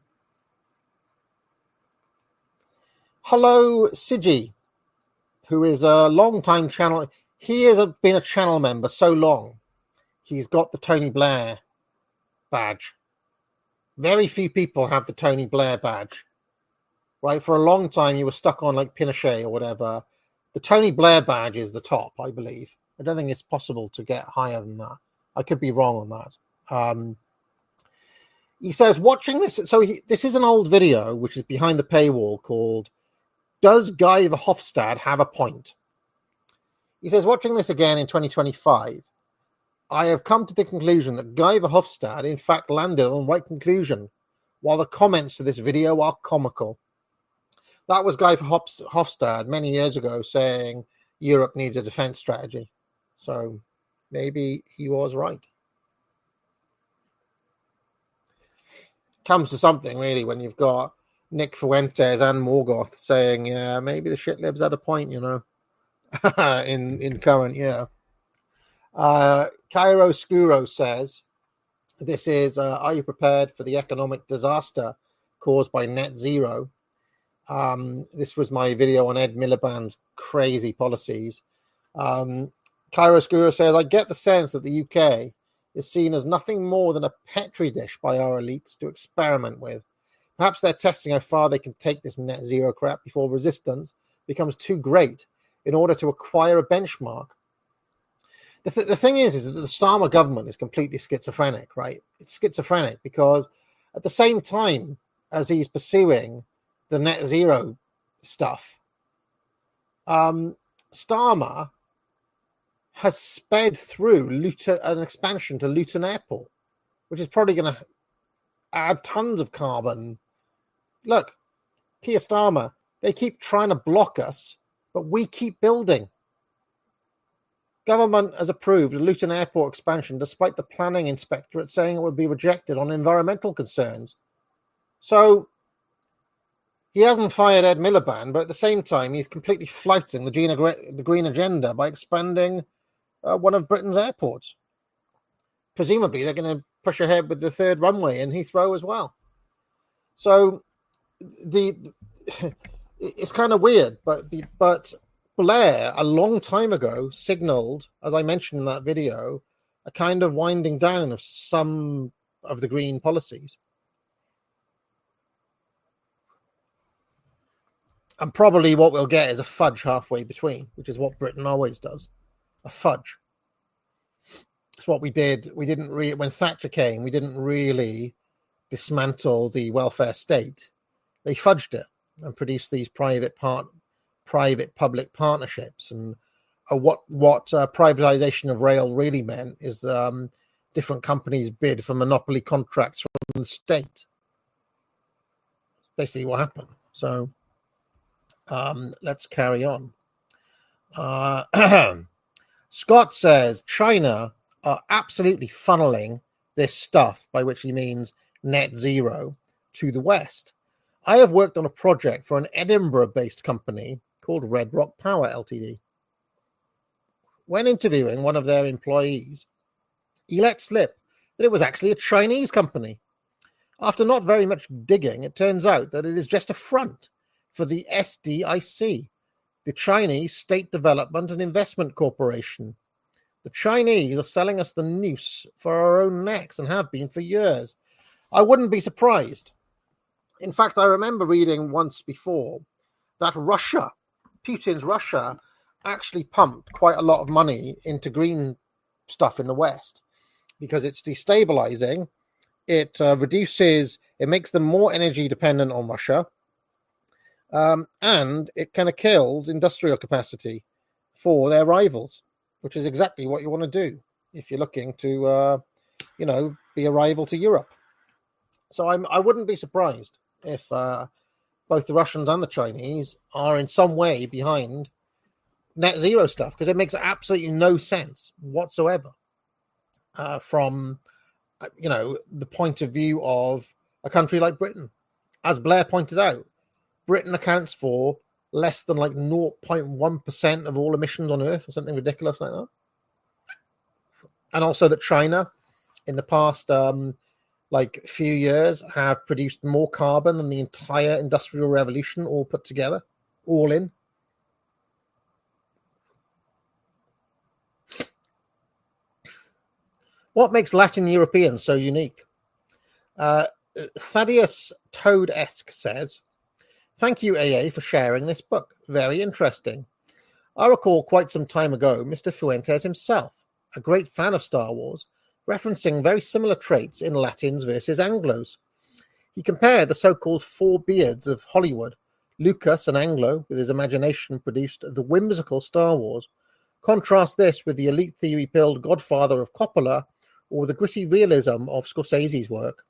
Hello, Siji, who is a long-time channel. He has been a channel member so long. He's got the Tony Blair badge. Very few people have the Tony Blair badge. Right? For a long time, you were stuck on like Pinochet or whatever. The Tony Blair badge is the top, I believe. I don't think it's possible to get higher than that. I could be wrong on that. Um, he says, watching this, so he, this is an old video, which is behind the paywall, called Does Guy Verhofstadt Have a Point? He says, watching this again in twenty twenty-five, I have come to the conclusion that Guy Verhofstadt, in fact, landed on the right conclusion, while the comments to this video are comical. That was Guy Verhofstadt many years ago saying Europe needs a defense strategy. So maybe he was right. Comes to something, really, when you've got Nick Fuentes and Morgoth saying, yeah, maybe the shit libs had a point, you know, in, in current year. Uh, Cairo Scuro says, this is, uh, are you prepared for the economic disaster caused by net zero? Um, this was my video on Ed Miliband's crazy policies. Um, Cairo Scuro says, I get the sense that the U K is seen as nothing more than a petri dish by our elites to experiment with. Perhaps they're testing how far they can take this net zero crap before resistance becomes too great in order to acquire a benchmark. The, th- the thing is, is that the Starmer government is completely schizophrenic, right? It's schizophrenic because at the same time as he's pursuing the net zero stuff, um, Starmer has sped through Luton, an expansion to Luton Airport, which is probably going to add tons of carbon. Look, Keir Starmer, they keep trying to block us, but we keep building. Government has approved a Luton Airport expansion despite the planning inspectorate saying it would be rejected on environmental concerns. So he hasn't fired Ed Miliband, but at the same time, he's completely flouting the, Gina, the green agenda by expanding uh, one of Britain's airports. Presumably, they're going to push ahead with the third runway in Heathrow as well. So the it's kind of weird, but but Blair, a long time ago, signaled, as I mentioned in that video, a kind of winding down of some of the green policies. And probably what we'll get is a fudge halfway between, which is what Britain always does. A fudge. It's what we did. We didn't really, when Thatcher came, we didn't really dismantle the welfare state. They fudged it and produced these private part, private public partnerships. And uh, what what uh, privatization of rail really meant is um, different companies bid for monopoly contracts from the state. Basically, what happened. So. Um, let's carry on. Uh, Scott says China are absolutely funneling this stuff, by which he means net zero, to the West. I have worked on a project for an Edinburgh-based company called Red Rock Power Limited. When interviewing one of their employees, he let slip that it was actually a Chinese company. After not very much digging, it turns out that it is just a front for the S D I C, the Chinese State Development and Investment Corporation. The Chinese are selling us the noose for our own necks and have been for years. I wouldn't be surprised. In fact, I remember reading once before that Russia, Putin's Russia, actually pumped quite a lot of money into green stuff in the West because it's destabilizing. It uh, reduces, it makes them more energy dependent on Russia. Um, and it kind of kills industrial capacity for their rivals, which is exactly what you want to do if you're looking to, uh, you know, be a rival to Europe. So I'm, I wouldn't be surprised if uh, both the Russians and the Chinese are in some way behind net zero stuff, because it makes absolutely no sense whatsoever uh, from, you know, the point of view of a country like Britain. As Blair pointed out, Britain accounts for less than like zero point one percent of all emissions on Earth or something ridiculous like that. And also that China in the past um, like few years have produced more carbon than the entire industrial revolution all put together, all in. What makes Latin Europeans so unique? Uh, Thaddeus Toad-esque says, thank you, A A, for sharing this book. Very interesting. I recall quite some time ago, Mister Fuentes himself, a great fan of Star Wars, referencing very similar traits in Latins versus Anglos. He compared the so-called four beards of Hollywood. Lucas, an Anglo, with his imagination, produced the whimsical Star Wars. Contrast this with the elite theory-pilled godfather of Coppola, or the gritty realism of Scorsese's work.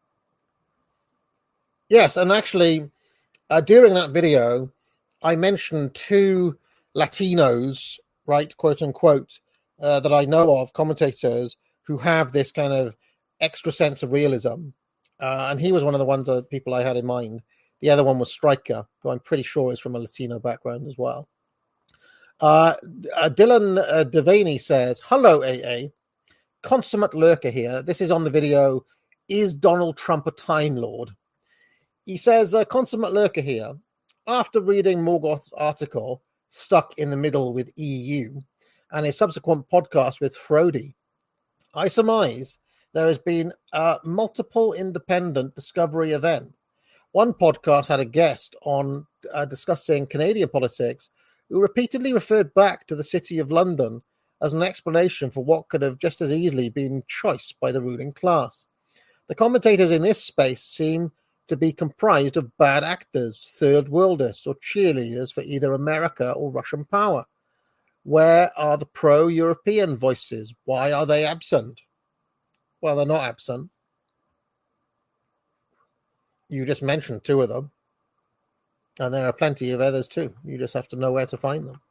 Yes, and actually, Uh, during that video, I mentioned two Latinos, right, quote unquote, uh, that I know of, commentators who have this kind of extra sense of realism. Uh, and he was one of the ones that people I had in mind. The other one was Stryker, who I'm pretty sure is from a Latino background as well. Uh, uh, Dylan uh, Devaney says, hello, A A. Consummate lurker here. This is on the video, Is Donald Trump a Time Lord? He says, uh, consummate lurker here. After reading Morgoth's article, Stuck in the Middle with E U, and his subsequent podcast with Frody, I surmise there has been a multiple independent discovery event. One podcast had a guest on uh, discussing Canadian politics who repeatedly referred back to the City of London as an explanation for what could have just as easily been choice by the ruling class. The commentators in this space seem to be comprised of bad actors, third worldists, or cheerleaders for either America or Russian power. Where are the pro-European voices? Why are they absent? Well, they're not absent. You just mentioned two of them. And there are plenty of others too. You just have to know where to find them.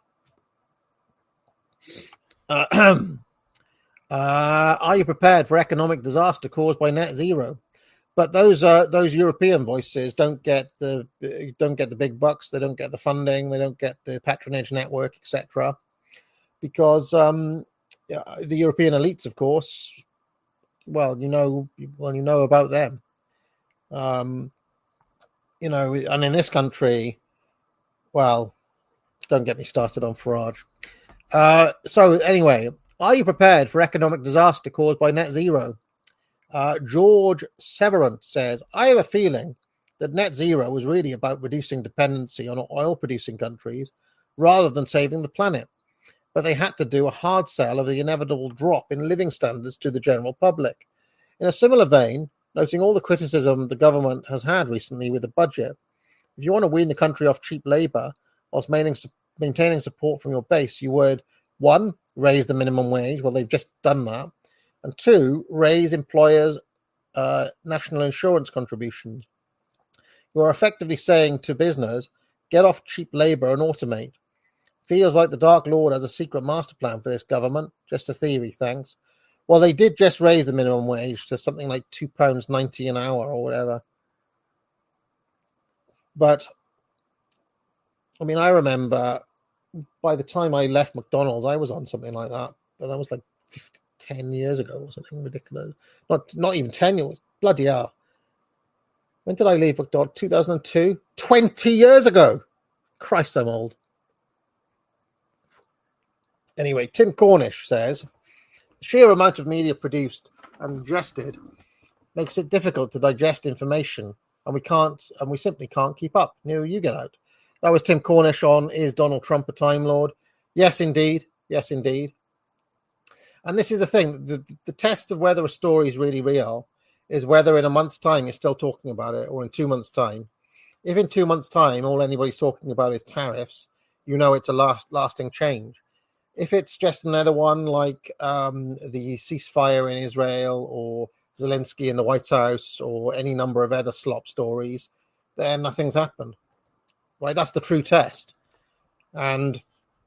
Uh, uh, are you prepared for economic disaster caused by net zero? But those uh, those European voices don't get the don't get the big bucks. They don't get the funding. They don't get the patronage network, et cetera. Because um, the European elites, of course, well, you know, well, you know about them. Um, you know, and in this country, well, don't get me started on Farage. Uh, so anyway, are you prepared for economic disaster caused by net zero? Uh, George Severant says, I have a feeling that net zero was really about reducing dependency on oil-producing countries rather than saving the planet. But they had to do a hard sell of the inevitable drop in living standards to the general public. In a similar vein, noting all the criticism the government has had recently with the budget, if you want to wean the country off cheap labour whilst maintaining support from your base, you would, one, raise the minimum wage. Well, they've just done that. And two, raise employers' uh, national insurance contributions. You are effectively saying to business, get off cheap labour and automate. Feels like the Dark Lord has a secret master plan for this government. Just a theory, thanks. Well, they did just raise the minimum wage to something like two pounds ninety an hour or whatever. But, I mean, I remember by the time I left McDonald's, I was on something like that. But that was like fifty, ten years ago or something ridiculous. Not not even ten years. Bloody hell. When did I leave McDonald's? two thousand two? twenty years ago. Christ, I'm old. Anyway, Tim Cornish says, the sheer amount of media produced and ingested makes it difficult to digest information, and we can't, and we simply can't keep up. No, you get out. That was Tim Cornish on Is Donald Trump a Time Lord? Yes, indeed. Yes, indeed. And this is the thing. The, the test of whether a story is really real is whether in a month's time you're still talking about it, or in two months' time. If in two months' time all anybody's talking about is tariffs, you know it's a last, lasting change. If it's just another one like um, the ceasefire in Israel or Zelensky in the White House or any number of other slop stories, then nothing's happened. Right? That's the true test. And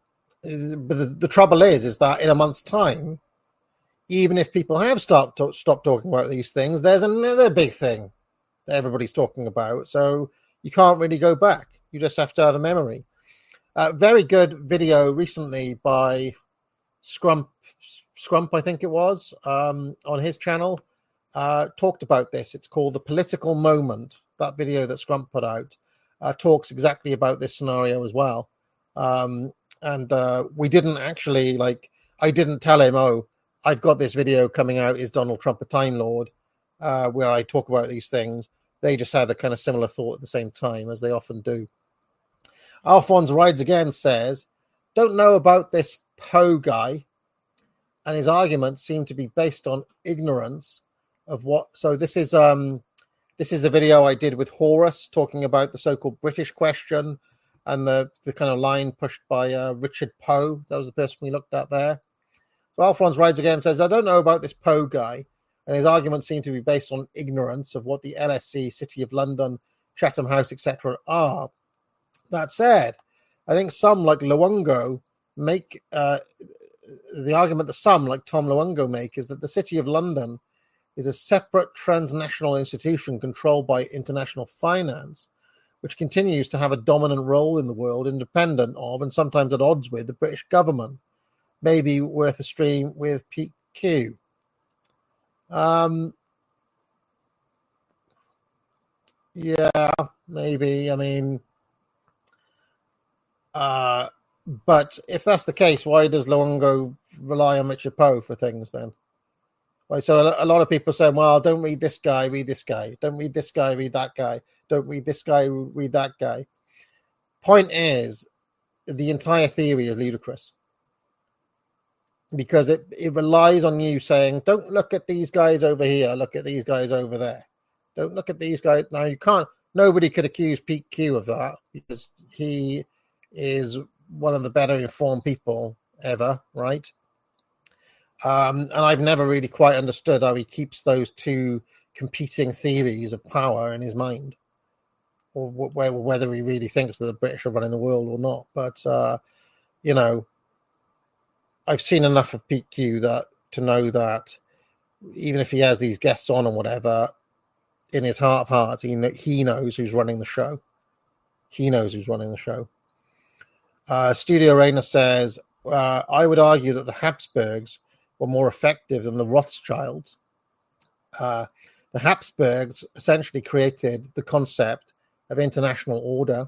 but the, the trouble is, is that in a month's time, even if people have stopped to, stopped talking about these things, there's another big thing that everybody's talking about. So you can't really go back. You just have to have a memory. Uh, very good video recently by Scrump, Scrump, I think it was, um, on his channel, uh, talked about this. It's called The Political Moment. That video that Scrump put out uh, talks exactly about this scenario as well. Um, and uh, we didn't actually, like, I didn't tell him, oh, I've got this video coming out, Is Donald Trump a Time Lord, uh, where I talk about these things. They just had a kind of similar thought at the same time, as they often do. Alphonse Rides Again says, don't know about this Poe guy, and his arguments seem to be based on ignorance of what. So this is um this is the video I did with Horus talking about the so-called British question and the, the kind of line pushed by uh, Richard Poe. That was the person we looked at there. So Alphonse Rides Again says, I don't know about this Poe guy, and his arguments seem to be based on ignorance of what the L S E, City of London, Chatham House, et cetera are. That said, I think some like Luongo make uh, the argument that some, like Tom Luongo, make is that the City of London is a separate transnational institution controlled by international finance, which continues to have a dominant role in the world, independent of and sometimes at odds with the British government. Maybe worth a stream with P Q. Um, yeah, maybe. I mean, uh, but if that's the case, why does Luongo rely on Richard Poe for things then? Right, so a, a lot of people say, well, don't read this guy, read this guy. Don't read this guy, read that guy. Don't read this guy, read that guy. Point is, the entire theory is ludicrous. Because it, it relies on you saying, don't look at these guys over here, look at these guys over there. Don't look at these guys. Now, you can't, nobody could accuse Pete Q of that because he is one of the better informed people ever, right? Um, and I've never really quite understood how he keeps those two competing theories of power in his mind, or wh- whether he really thinks that the British are running the world or not. But, uh, you know, I've seen enough of Pete Q that to know that even if he has these guests on and whatever, in his heart of hearts, he, kn- he knows who's running the show. He knows who's running the show. Uh, Studio Reina says, uh, I would argue that the Habsburgs were more effective than the Rothschilds. Uh, the Habsburgs essentially created the concept of international order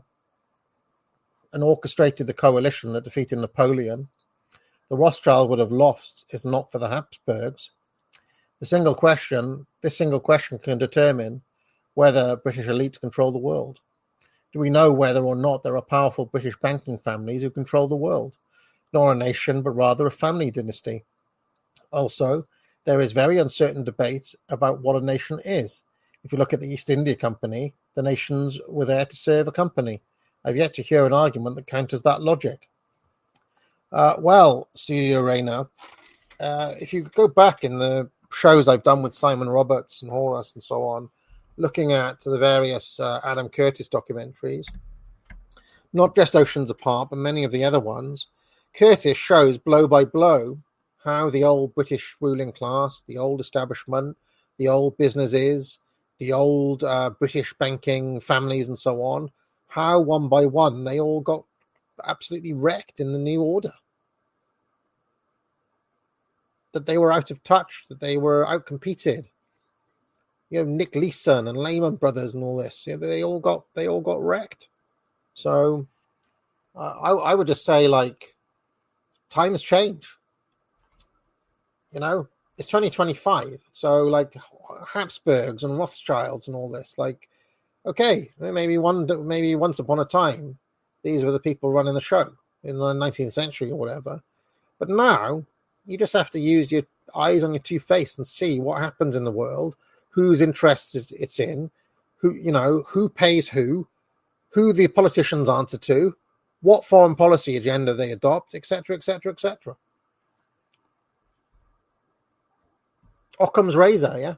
and orchestrated the coalition that defeated Napoleon. The Rothschild would have lost if not for the Habsburgs. The single question, this single question can determine whether British elites control the world. Do we know whether or not there are powerful British banking families who control the world? Not a nation, but rather a family dynasty. Also, there is very uncertain debate about what a nation is. If you look at the East India Company, the nations were there to serve a company. I've yet to hear an argument that counters that logic. Uh, well, Studio Reina, uh, if you go back in the shows I've done with Simon Roberts and Horace and so on, looking at the various uh, Adam Curtis documentaries, not just Oceans Apart, but many of the other ones, Curtis shows blow by blow how the old British ruling class, the old establishment, the old businesses, the old uh, British banking families and so on, how one by one they all got absolutely wrecked in the new order. That they were out of touch, that they were outcompeted. You know, Nick Leeson and Lehman Brothers and all this, you know, they all got they all got wrecked. So uh, I, I would just say, like, times change. You know, it's twenty twenty-five. So, like, Habsburgs and Rothschilds and all this, like, okay, maybe one, maybe once upon a time, these were the people running the show in the nineteenth century or whatever. But now, you just have to use your eyes on your two face and see what happens in the world, whose interests it's in, who, you know, who pays who, who the politicians answer to, what foreign policy agenda they adopt, et cetera, et cetera, et cetera. Occam's razor, yeah?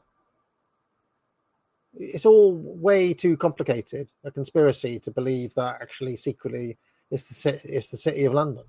It's all way too complicated, a conspiracy to believe that actually secretly it's the, city, it's the City of London.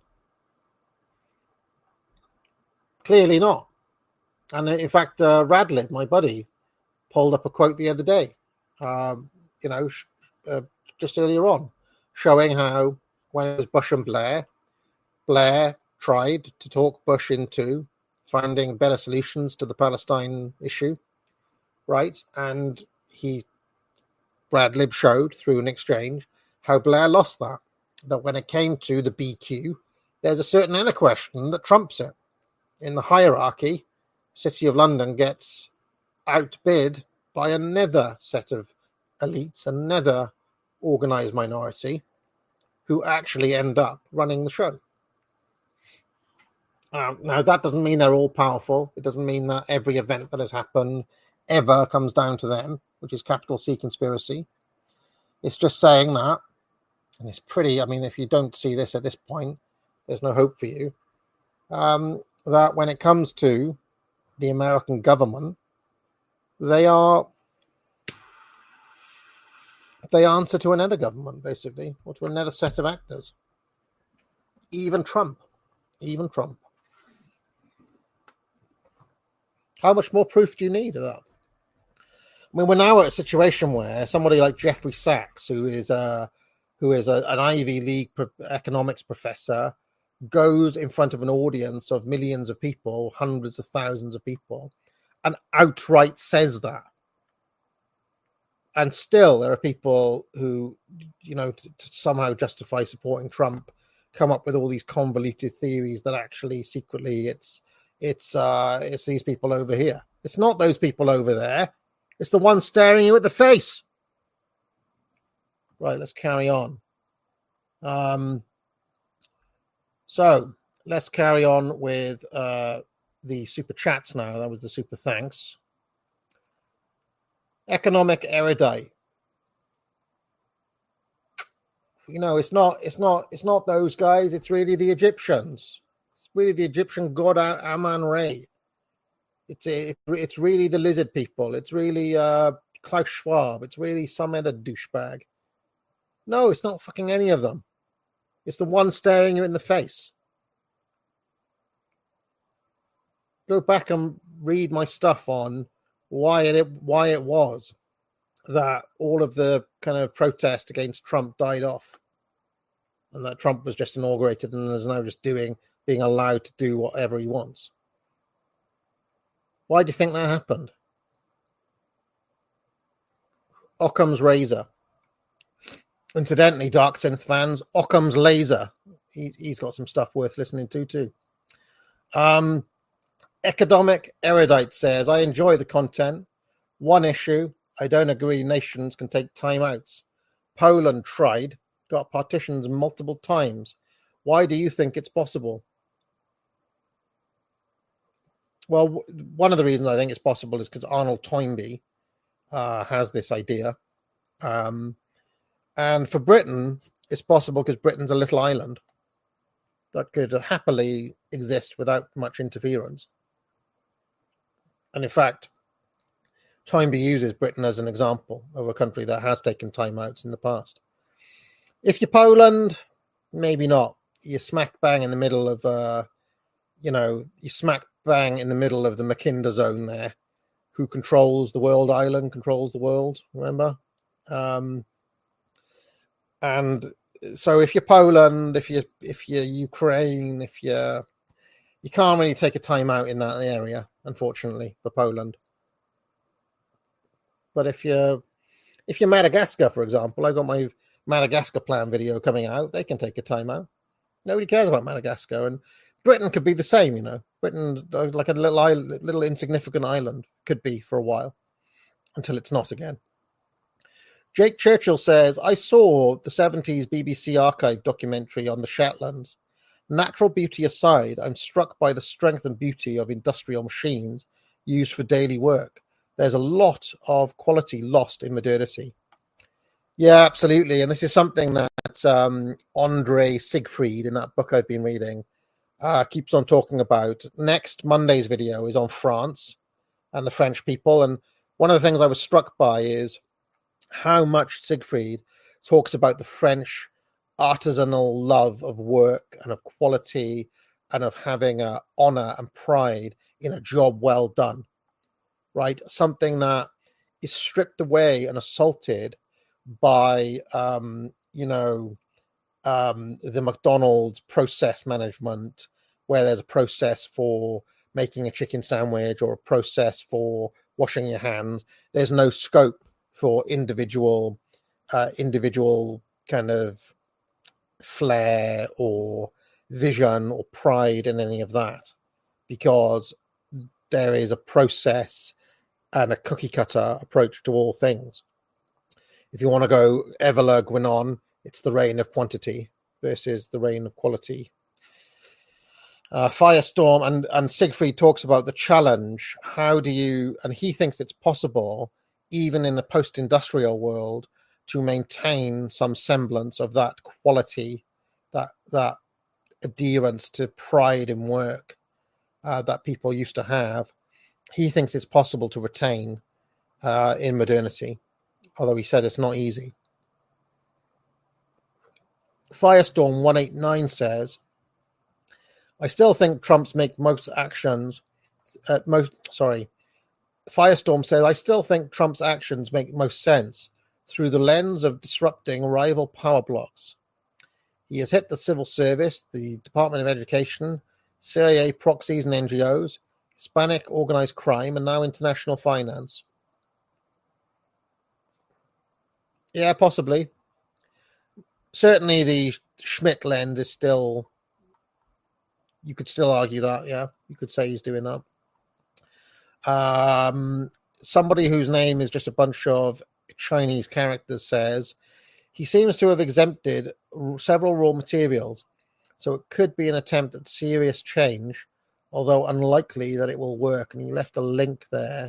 Clearly not. And in fact, uh, Radlib, my buddy, pulled up a quote the other day, um, you know, sh- uh, just earlier on, showing how when it was Bush and Blair, Blair tried to talk Bush into finding better solutions to the Palestine issue, right? And he, Radlib showed through an exchange how Blair lost that, that when it came to the B Q, there's a certain other question that trumps it. In the hierarchy, City of London gets outbid by another set of elites, another organized minority, who actually end up running the show. Um, now, that doesn't mean they're all powerful. It doesn't mean that every event that has happened ever comes down to them, which is capital C conspiracy. It's just saying that, and it's pretty, I mean, if you don't see this at this point, there's no hope for you, um, that when it comes to the American government, they are, they answer to another government, basically, or to another set of actors. Even Trump. Even Trump. How much more proof do you need of that? I mean, we're now at a situation where somebody like Jeffrey Sachs, who is a who is a, an Ivy League pro- economics professor, goes in front of an audience of millions of people, hundreds of thousands of people, and outright says that. And still, there are people who, you know, to, to somehow justify supporting Trump, come up with all these convoluted theories that actually secretly it's it's uh, it's these people over here. It's not those people over there. It's the one staring you at the face. Right, let's carry on. Um, so let's carry on with uh, the super chats now. That was the super thanks. Economic erudite. You know, it's not, it's not, it's not those guys. It's really the Egyptians. It's really the Egyptian god Amun-Re. It's it, it's really the lizard people. It's really uh, Klaus Schwab. It's really some other douchebag. No, it's not fucking any of them. It's the one staring you in the face. Go back and read my stuff on why it why it was that all of the kind of protest against Trump died off, and that Trump was just inaugurated and is now just doing being allowed to do whatever he wants. Why do you think that happened? Occam's razor. Incidentally, Dark Synth fans, Occam's laser. He, he's got some stuff worth listening to too. Um, Economic Erudite says, I enjoy the content. One issue, I don't agree nations can take timeouts. Poland tried, got partitions multiple times. Why do you think it's possible? Well, w- one of the reasons I think it's possible is because Arnold Toynbee uh, has this idea. Um, and for Britain, it's possible because Britain's a little island that could happily exist without much interference. And in fact, Toynbee uses Britain as an example of a country that has taken timeouts in the past. If you're Poland, maybe not. You're smack bang in the middle of, uh, you know, you smack bang in the middle of the Mackinder zone there. Who controls the world island, controls the world, remember? Um, and so if you're Poland, if you're, if you're Ukraine, if you're, you can't really take a timeout in that area, unfortunately, for Poland. But if you're, if you're Madagascar, for example, I've got my Madagascar plan video coming out. They can take a timeout. Nobody cares about Madagascar, and Britain could be the same. You know, Britain, like a little island, little insignificant island, could be for a while until it's not again. Jake Churchill says, I saw the seventies B B C archive documentary on the Shetlands. Natural beauty aside, I'm struck by the strength and beauty of industrial machines used for daily work. There's a lot of quality lost in modernity. Yeah, absolutely. And this is something that um, Andre Siegfried, in that book I've been reading, uh, keeps on talking about. Next Monday's video is on France and the French people. And one of the things I was struck by is how much Siegfried talks about the French artisanal love of work and of quality and of having a honor and pride in a job well done, right? Something that is stripped away and assaulted by, um, you know, um, the McDonald's process management, where there's a process for making a chicken sandwich or a process for washing your hands. There's no scope for individual, uh, individual kind of flair or vision or pride in any of that, because there is a process and a cookie cutter approach to all things. If you want to go Evola Guinon, it's the reign of quantity versus the reign of quality. Uh, Firestorm and, and Siegfried talks about the challenge. How do you, and he thinks it's possible, even in a post-industrial world, to maintain some semblance of that quality, that that adherence to pride in work uh, that people used to have. He thinks it's possible to retain uh, in modernity, although he said it's not easy. Firestorm one eight nine says, I still think Trump's make most actions uh, most sorry, Firestorm says, I still think Trump's actions make most sense through the lens of disrupting rival power blocks. He has hit the civil service, the Department of Education, C I A proxies and N G Os, Hispanic organized crime, and now international finance. Yeah, possibly. Certainly the Schmidt lens is still, you could still argue that, yeah. You could say he's doing that. Um, somebody whose name is just a bunch of Chinese characters says, he seems to have exempted several raw materials, so it could be an attempt at serious change, although unlikely that it will work. And he left a link there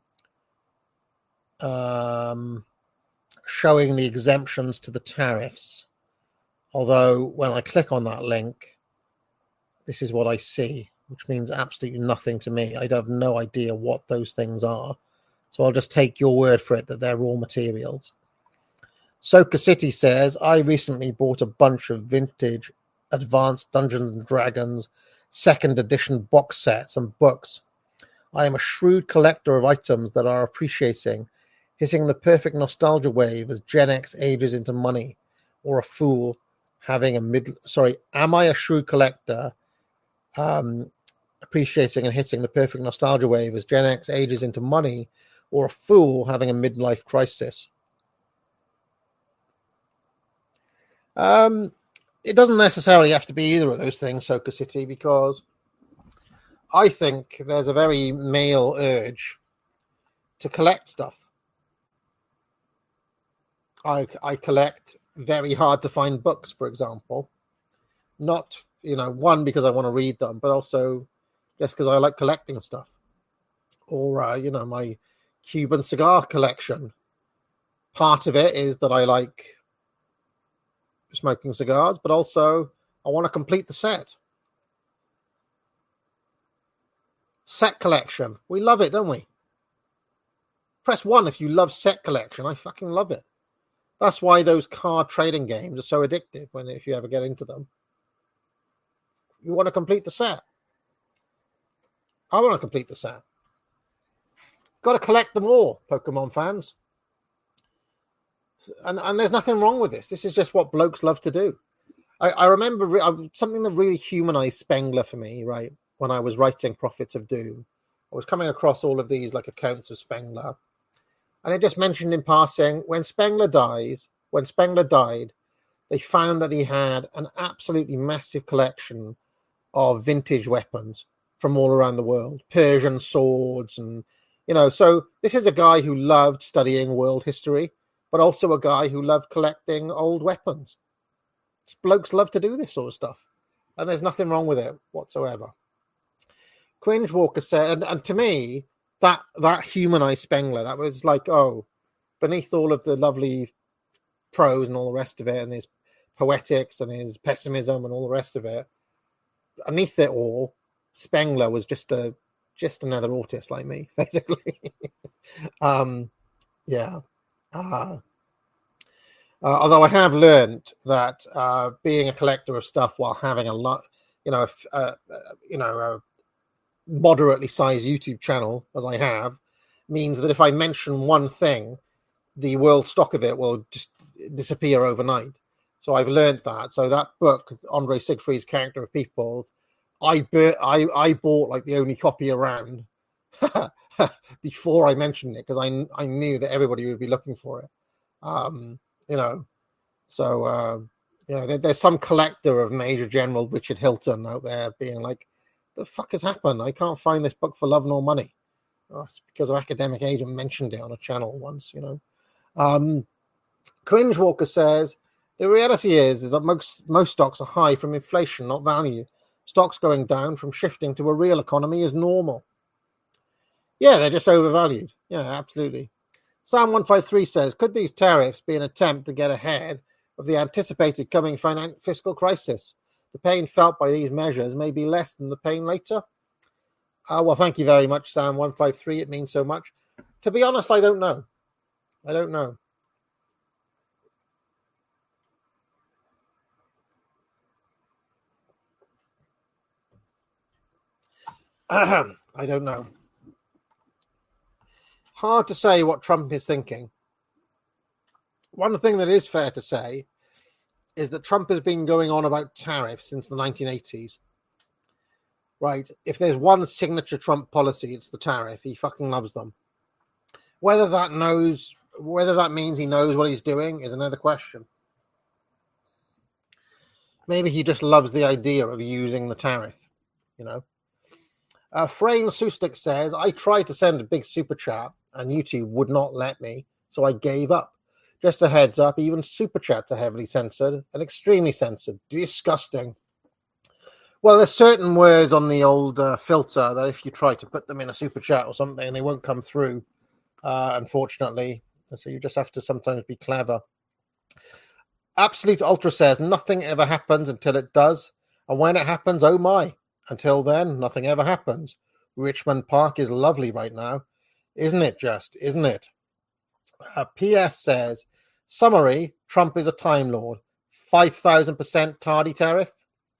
um, showing the exemptions to the tariffs. Although when I click on that link, this is what I see, which means absolutely nothing to me. I have no idea what those things are. So I'll just take your word for it that they're raw materials. Soka City says, I recently bought a bunch of vintage Advanced Dungeons and Dragons second edition box sets and books. I am a shrewd collector of items that are appreciating, hitting the perfect nostalgia wave as Gen X ages into money, or a fool having a mid... Sorry, am I a shrewd collector um, appreciating and hitting the perfect nostalgia wave as Gen X ages into money, or a fool having a midlife crisis? Um, it doesn't necessarily have to be either of those things, Soka City, because I think there's a very male urge to collect stuff. I I collect very hard to find books, for example. Not, you know, one, because I want to read them, but also just because I like collecting stuff. Or, uh, you know, my Cuban cigar collection. Part of it is that I like smoking cigars, but also I want to complete the set. Set collection. We love it, don't we? Press one if you love set collection. I fucking love it. That's why those card trading games are so addictive when if you ever get into them. You want to complete the set. I want to complete the set. Got to collect them all, Pokemon fans. And and there's nothing wrong with this. This is just what blokes love to do. I, I remember re- something that really humanized Spengler for me, right? When I was writing Prophets of Doom, I was coming across all of these like accounts of Spengler. And I just mentioned in passing, when Spengler dies, when Spengler died, they found that he had an absolutely massive collection of vintage weapons from all around the world, Persian swords, and you know. So this is a guy who loved studying world history, but also a guy who loved collecting old weapons. Blokes love to do this sort of stuff, and there's nothing wrong with it whatsoever. Cringe Walker said, and, and to me, that that humanized Spengler. That was like, oh, beneath all of the lovely prose and all the rest of it, and his poetics and his pessimism and all the rest of it, beneath it all, Spengler was just a just another autist like me, basically. um, yeah. Uh, uh, although I have learned that uh, being a collector of stuff while having a lot, you know, uh, uh, you know, a moderately sized YouTube channel as I have, means that if I mention one thing, the world stock of it will just disappear overnight. So I've learned that. So that book, Andre Siegfried's Character of People, I bur- I I bought like the only copy around before I mentioned it, because I I knew that everybody would be looking for it. Um, you know, so uh, you know, there, there's some collector of Major General Richard Hilton out there being like, "The fuck has happened? I can't find this book for love nor money." Oh, it's because of Academic Agent mentioned it on a channel once, you know. Um, Cringe Walker says, the reality is that most, most stocks are high from inflation, not value. Stocks going down from shifting to a real economy is normal. Yeah, they're just overvalued. Yeah, absolutely. Sam one five three says, could these tariffs be an attempt to get ahead of the anticipated coming finan- fiscal crisis? The pain felt by these measures may be less than the pain later. Uh, well, thank you very much, Sam one five three. It means so much. To be honest, I don't know. I don't know. I I don't know. Hard to say what Trump is thinking. One thing that is fair to say is that Trump has been going on about tariffs since the nineteen eighties. Right? If there's one signature Trump policy, it's the tariff. He fucking loves them. Whether that knows, whether that means he knows what he's doing is another question. Maybe he just loves the idea of using the tariff, you know. Uh, Frayne Sustik says, I tried to send a big super chat and YouTube would not let me, so I gave up. Just a heads up, even super chats are heavily censored and extremely censored. Disgusting. Well, there's certain words on the old uh, filter that if you try to put them in a super chat or something, they won't come through, uh, unfortunately. So you just have to sometimes be clever. Absolute Ultra says, nothing ever happens until it does. And when it happens, oh my. Until then, nothing ever happens. Richmond Park is lovely right now. Isn't it just? Isn't it? Uh, P S says, summary, Trump is a Time Lord. five thousand percent tardy tariff.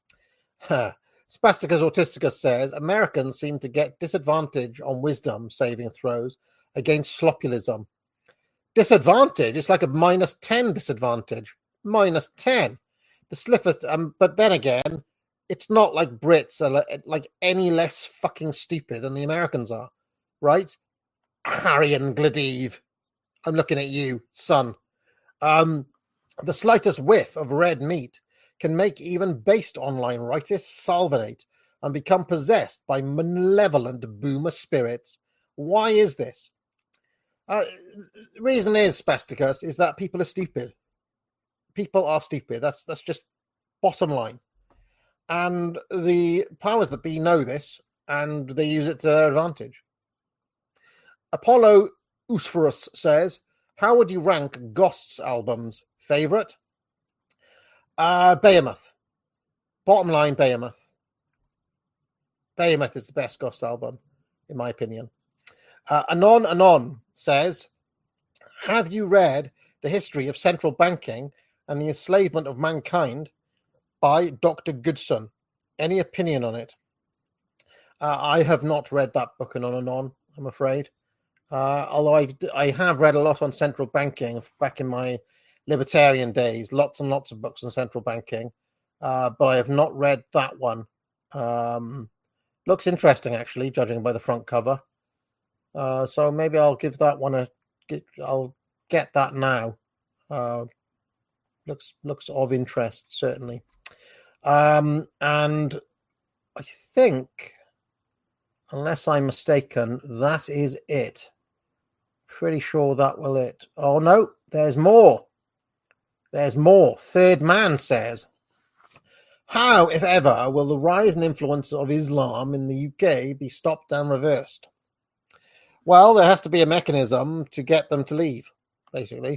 Spasticus Autisticus says, Americans seem to get disadvantage on wisdom saving throws against slopulism. Disadvantage? It's like a minus ten disadvantage. Minus ten. The sliffeth, um, but then again, it's not like Brits are like any less fucking stupid than the Americans are, right? Harrion Gladive, I'm looking at you, son. Um, the slightest whiff of red meat can make even based online rightists salivate and become possessed by malevolent boomer spirits. Why is this? Uh, the reason is, Spasticus, is that people are stupid. People are stupid. That's that's just bottom line. And the powers that be know this, and they use it to their advantage. Apollo Usphorus says, how would you rank Ghost's albums? Favorite? Uh, Behemoth. Bottom line, Behemoth. Behemoth is the best Ghost album, in my opinion. Uh, Anon Anon says, have you read The History of Central Banking and the Enslavement of Mankind by Doctor Goodson? Any opinion on it? Uh, I have not read that book, Anon Anon, I'm afraid. Uh, although I've, I have read a lot on central banking back in my libertarian days, lots and lots of books on central banking, uh, but I have not read that one. Um, looks interesting, actually, judging by the front cover. Uh, so maybe I'll give that one a. Get, I'll get that now. Uh, looks looks of interest, certainly. Um, and I think, unless I'm mistaken, that is it. Pretty sure that will it. Oh no, there's more. There's more. Third Man says, how, if ever, will the rise and influence of Islam in the U K be stopped and reversed? Well, there has to be a mechanism to get them to leave, basically.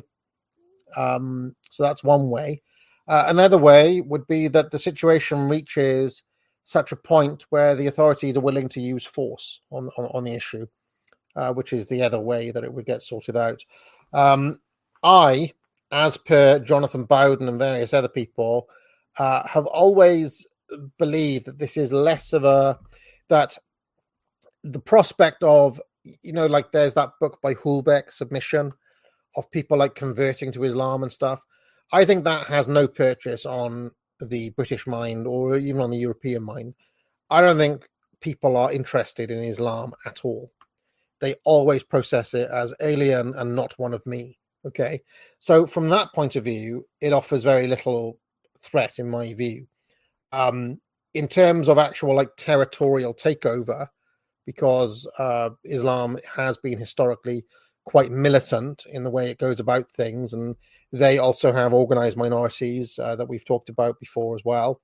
Um, so that's one way. Uh, another way would be that the situation reaches such a point where the authorities are willing to use force on, on, on the issue, uh, which is the other way that it would get sorted out. Um, I, as per Jonathan Bowden and various other people, uh, have always believed that this is less of a, that the prospect of, you know, like there's that book by Hulbeck, Submission, of people like converting to Islam and stuff. I think that has no purchase on the British mind or even on the European mind. I don't think people are interested in Islam at all. They always process it as alien and not one of me. Okay. So from that point of view, it offers very little threat in my view. Um, in terms of actual like territorial takeover, because uh, Islam has been historically quite militant in the way it goes about things, and they also have organized minorities uh, that we've talked about before as well.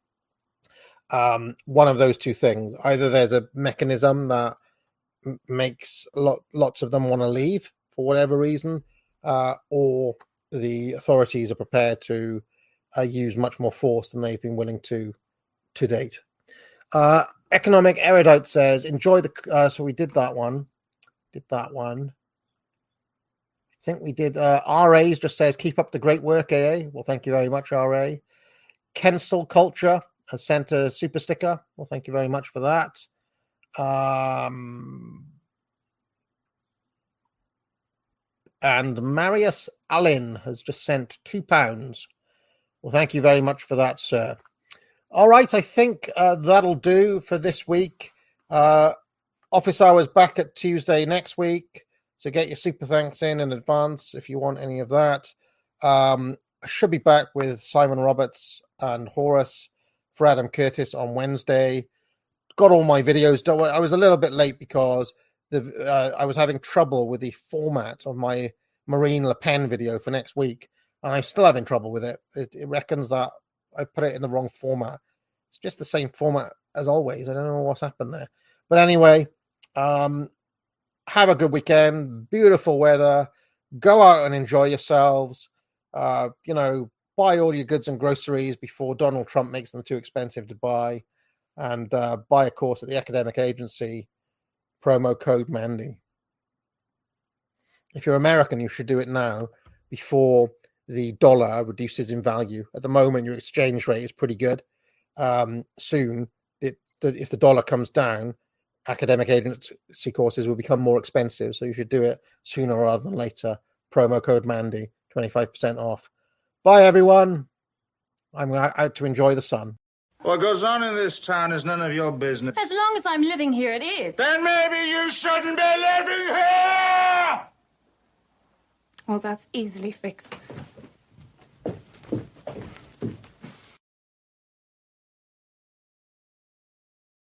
Um, one of those two things, either there's a mechanism that m- makes lot, lots of them want to leave for whatever reason, uh, or the authorities are prepared to uh, use much more force than they've been willing to to date. Uh, Economic Erudite says, enjoy the... Uh, so we did that one. Did that one. I think we did. Uh, R A's just says, keep up the great work, A A. Well, thank you very much, R A. Cancel Culture has sent a super sticker. Well, thank you very much for that. Um, and Marius Allen has just sent two pounds. Well, thank you very much for that, sir. All right, I think uh, that'll do for this week. Uh, office hours back at Tuesday next week. So get your super thanks in in advance if you want any of that. Um, I should be back with Simon Roberts and Horace for Adam Curtis on Wednesday. Got all my videos done. I was a little bit late because the uh, I was having trouble with the format of my Marine Le Pen video for next week, and I'm still having trouble with it. It, it reckons that I put it in the wrong format. It's just the same format as always. I don't know what's happened there. But anyway, um, have a good weekend. Beautiful weather. Go out and enjoy yourselves. Uh, you know, buy all your goods and groceries before Donald Trump makes them too expensive to buy. And uh, buy a course at the Academic Agency, promo code Mandy. If you're American, you should do it now before the dollar reduces in value. At the moment, your exchange rate is pretty good. Um, soon, it, the, if the dollar comes down, academic agency courses will become more expensive. So you should do it sooner rather than later. Promo code Mandy, twenty-five percent off. Bye, everyone. I'm out to enjoy the sun. What goes on in this town is none of your business. As long as I'm living here, it is. Then maybe you shouldn't be living here! Well, that's easily fixed.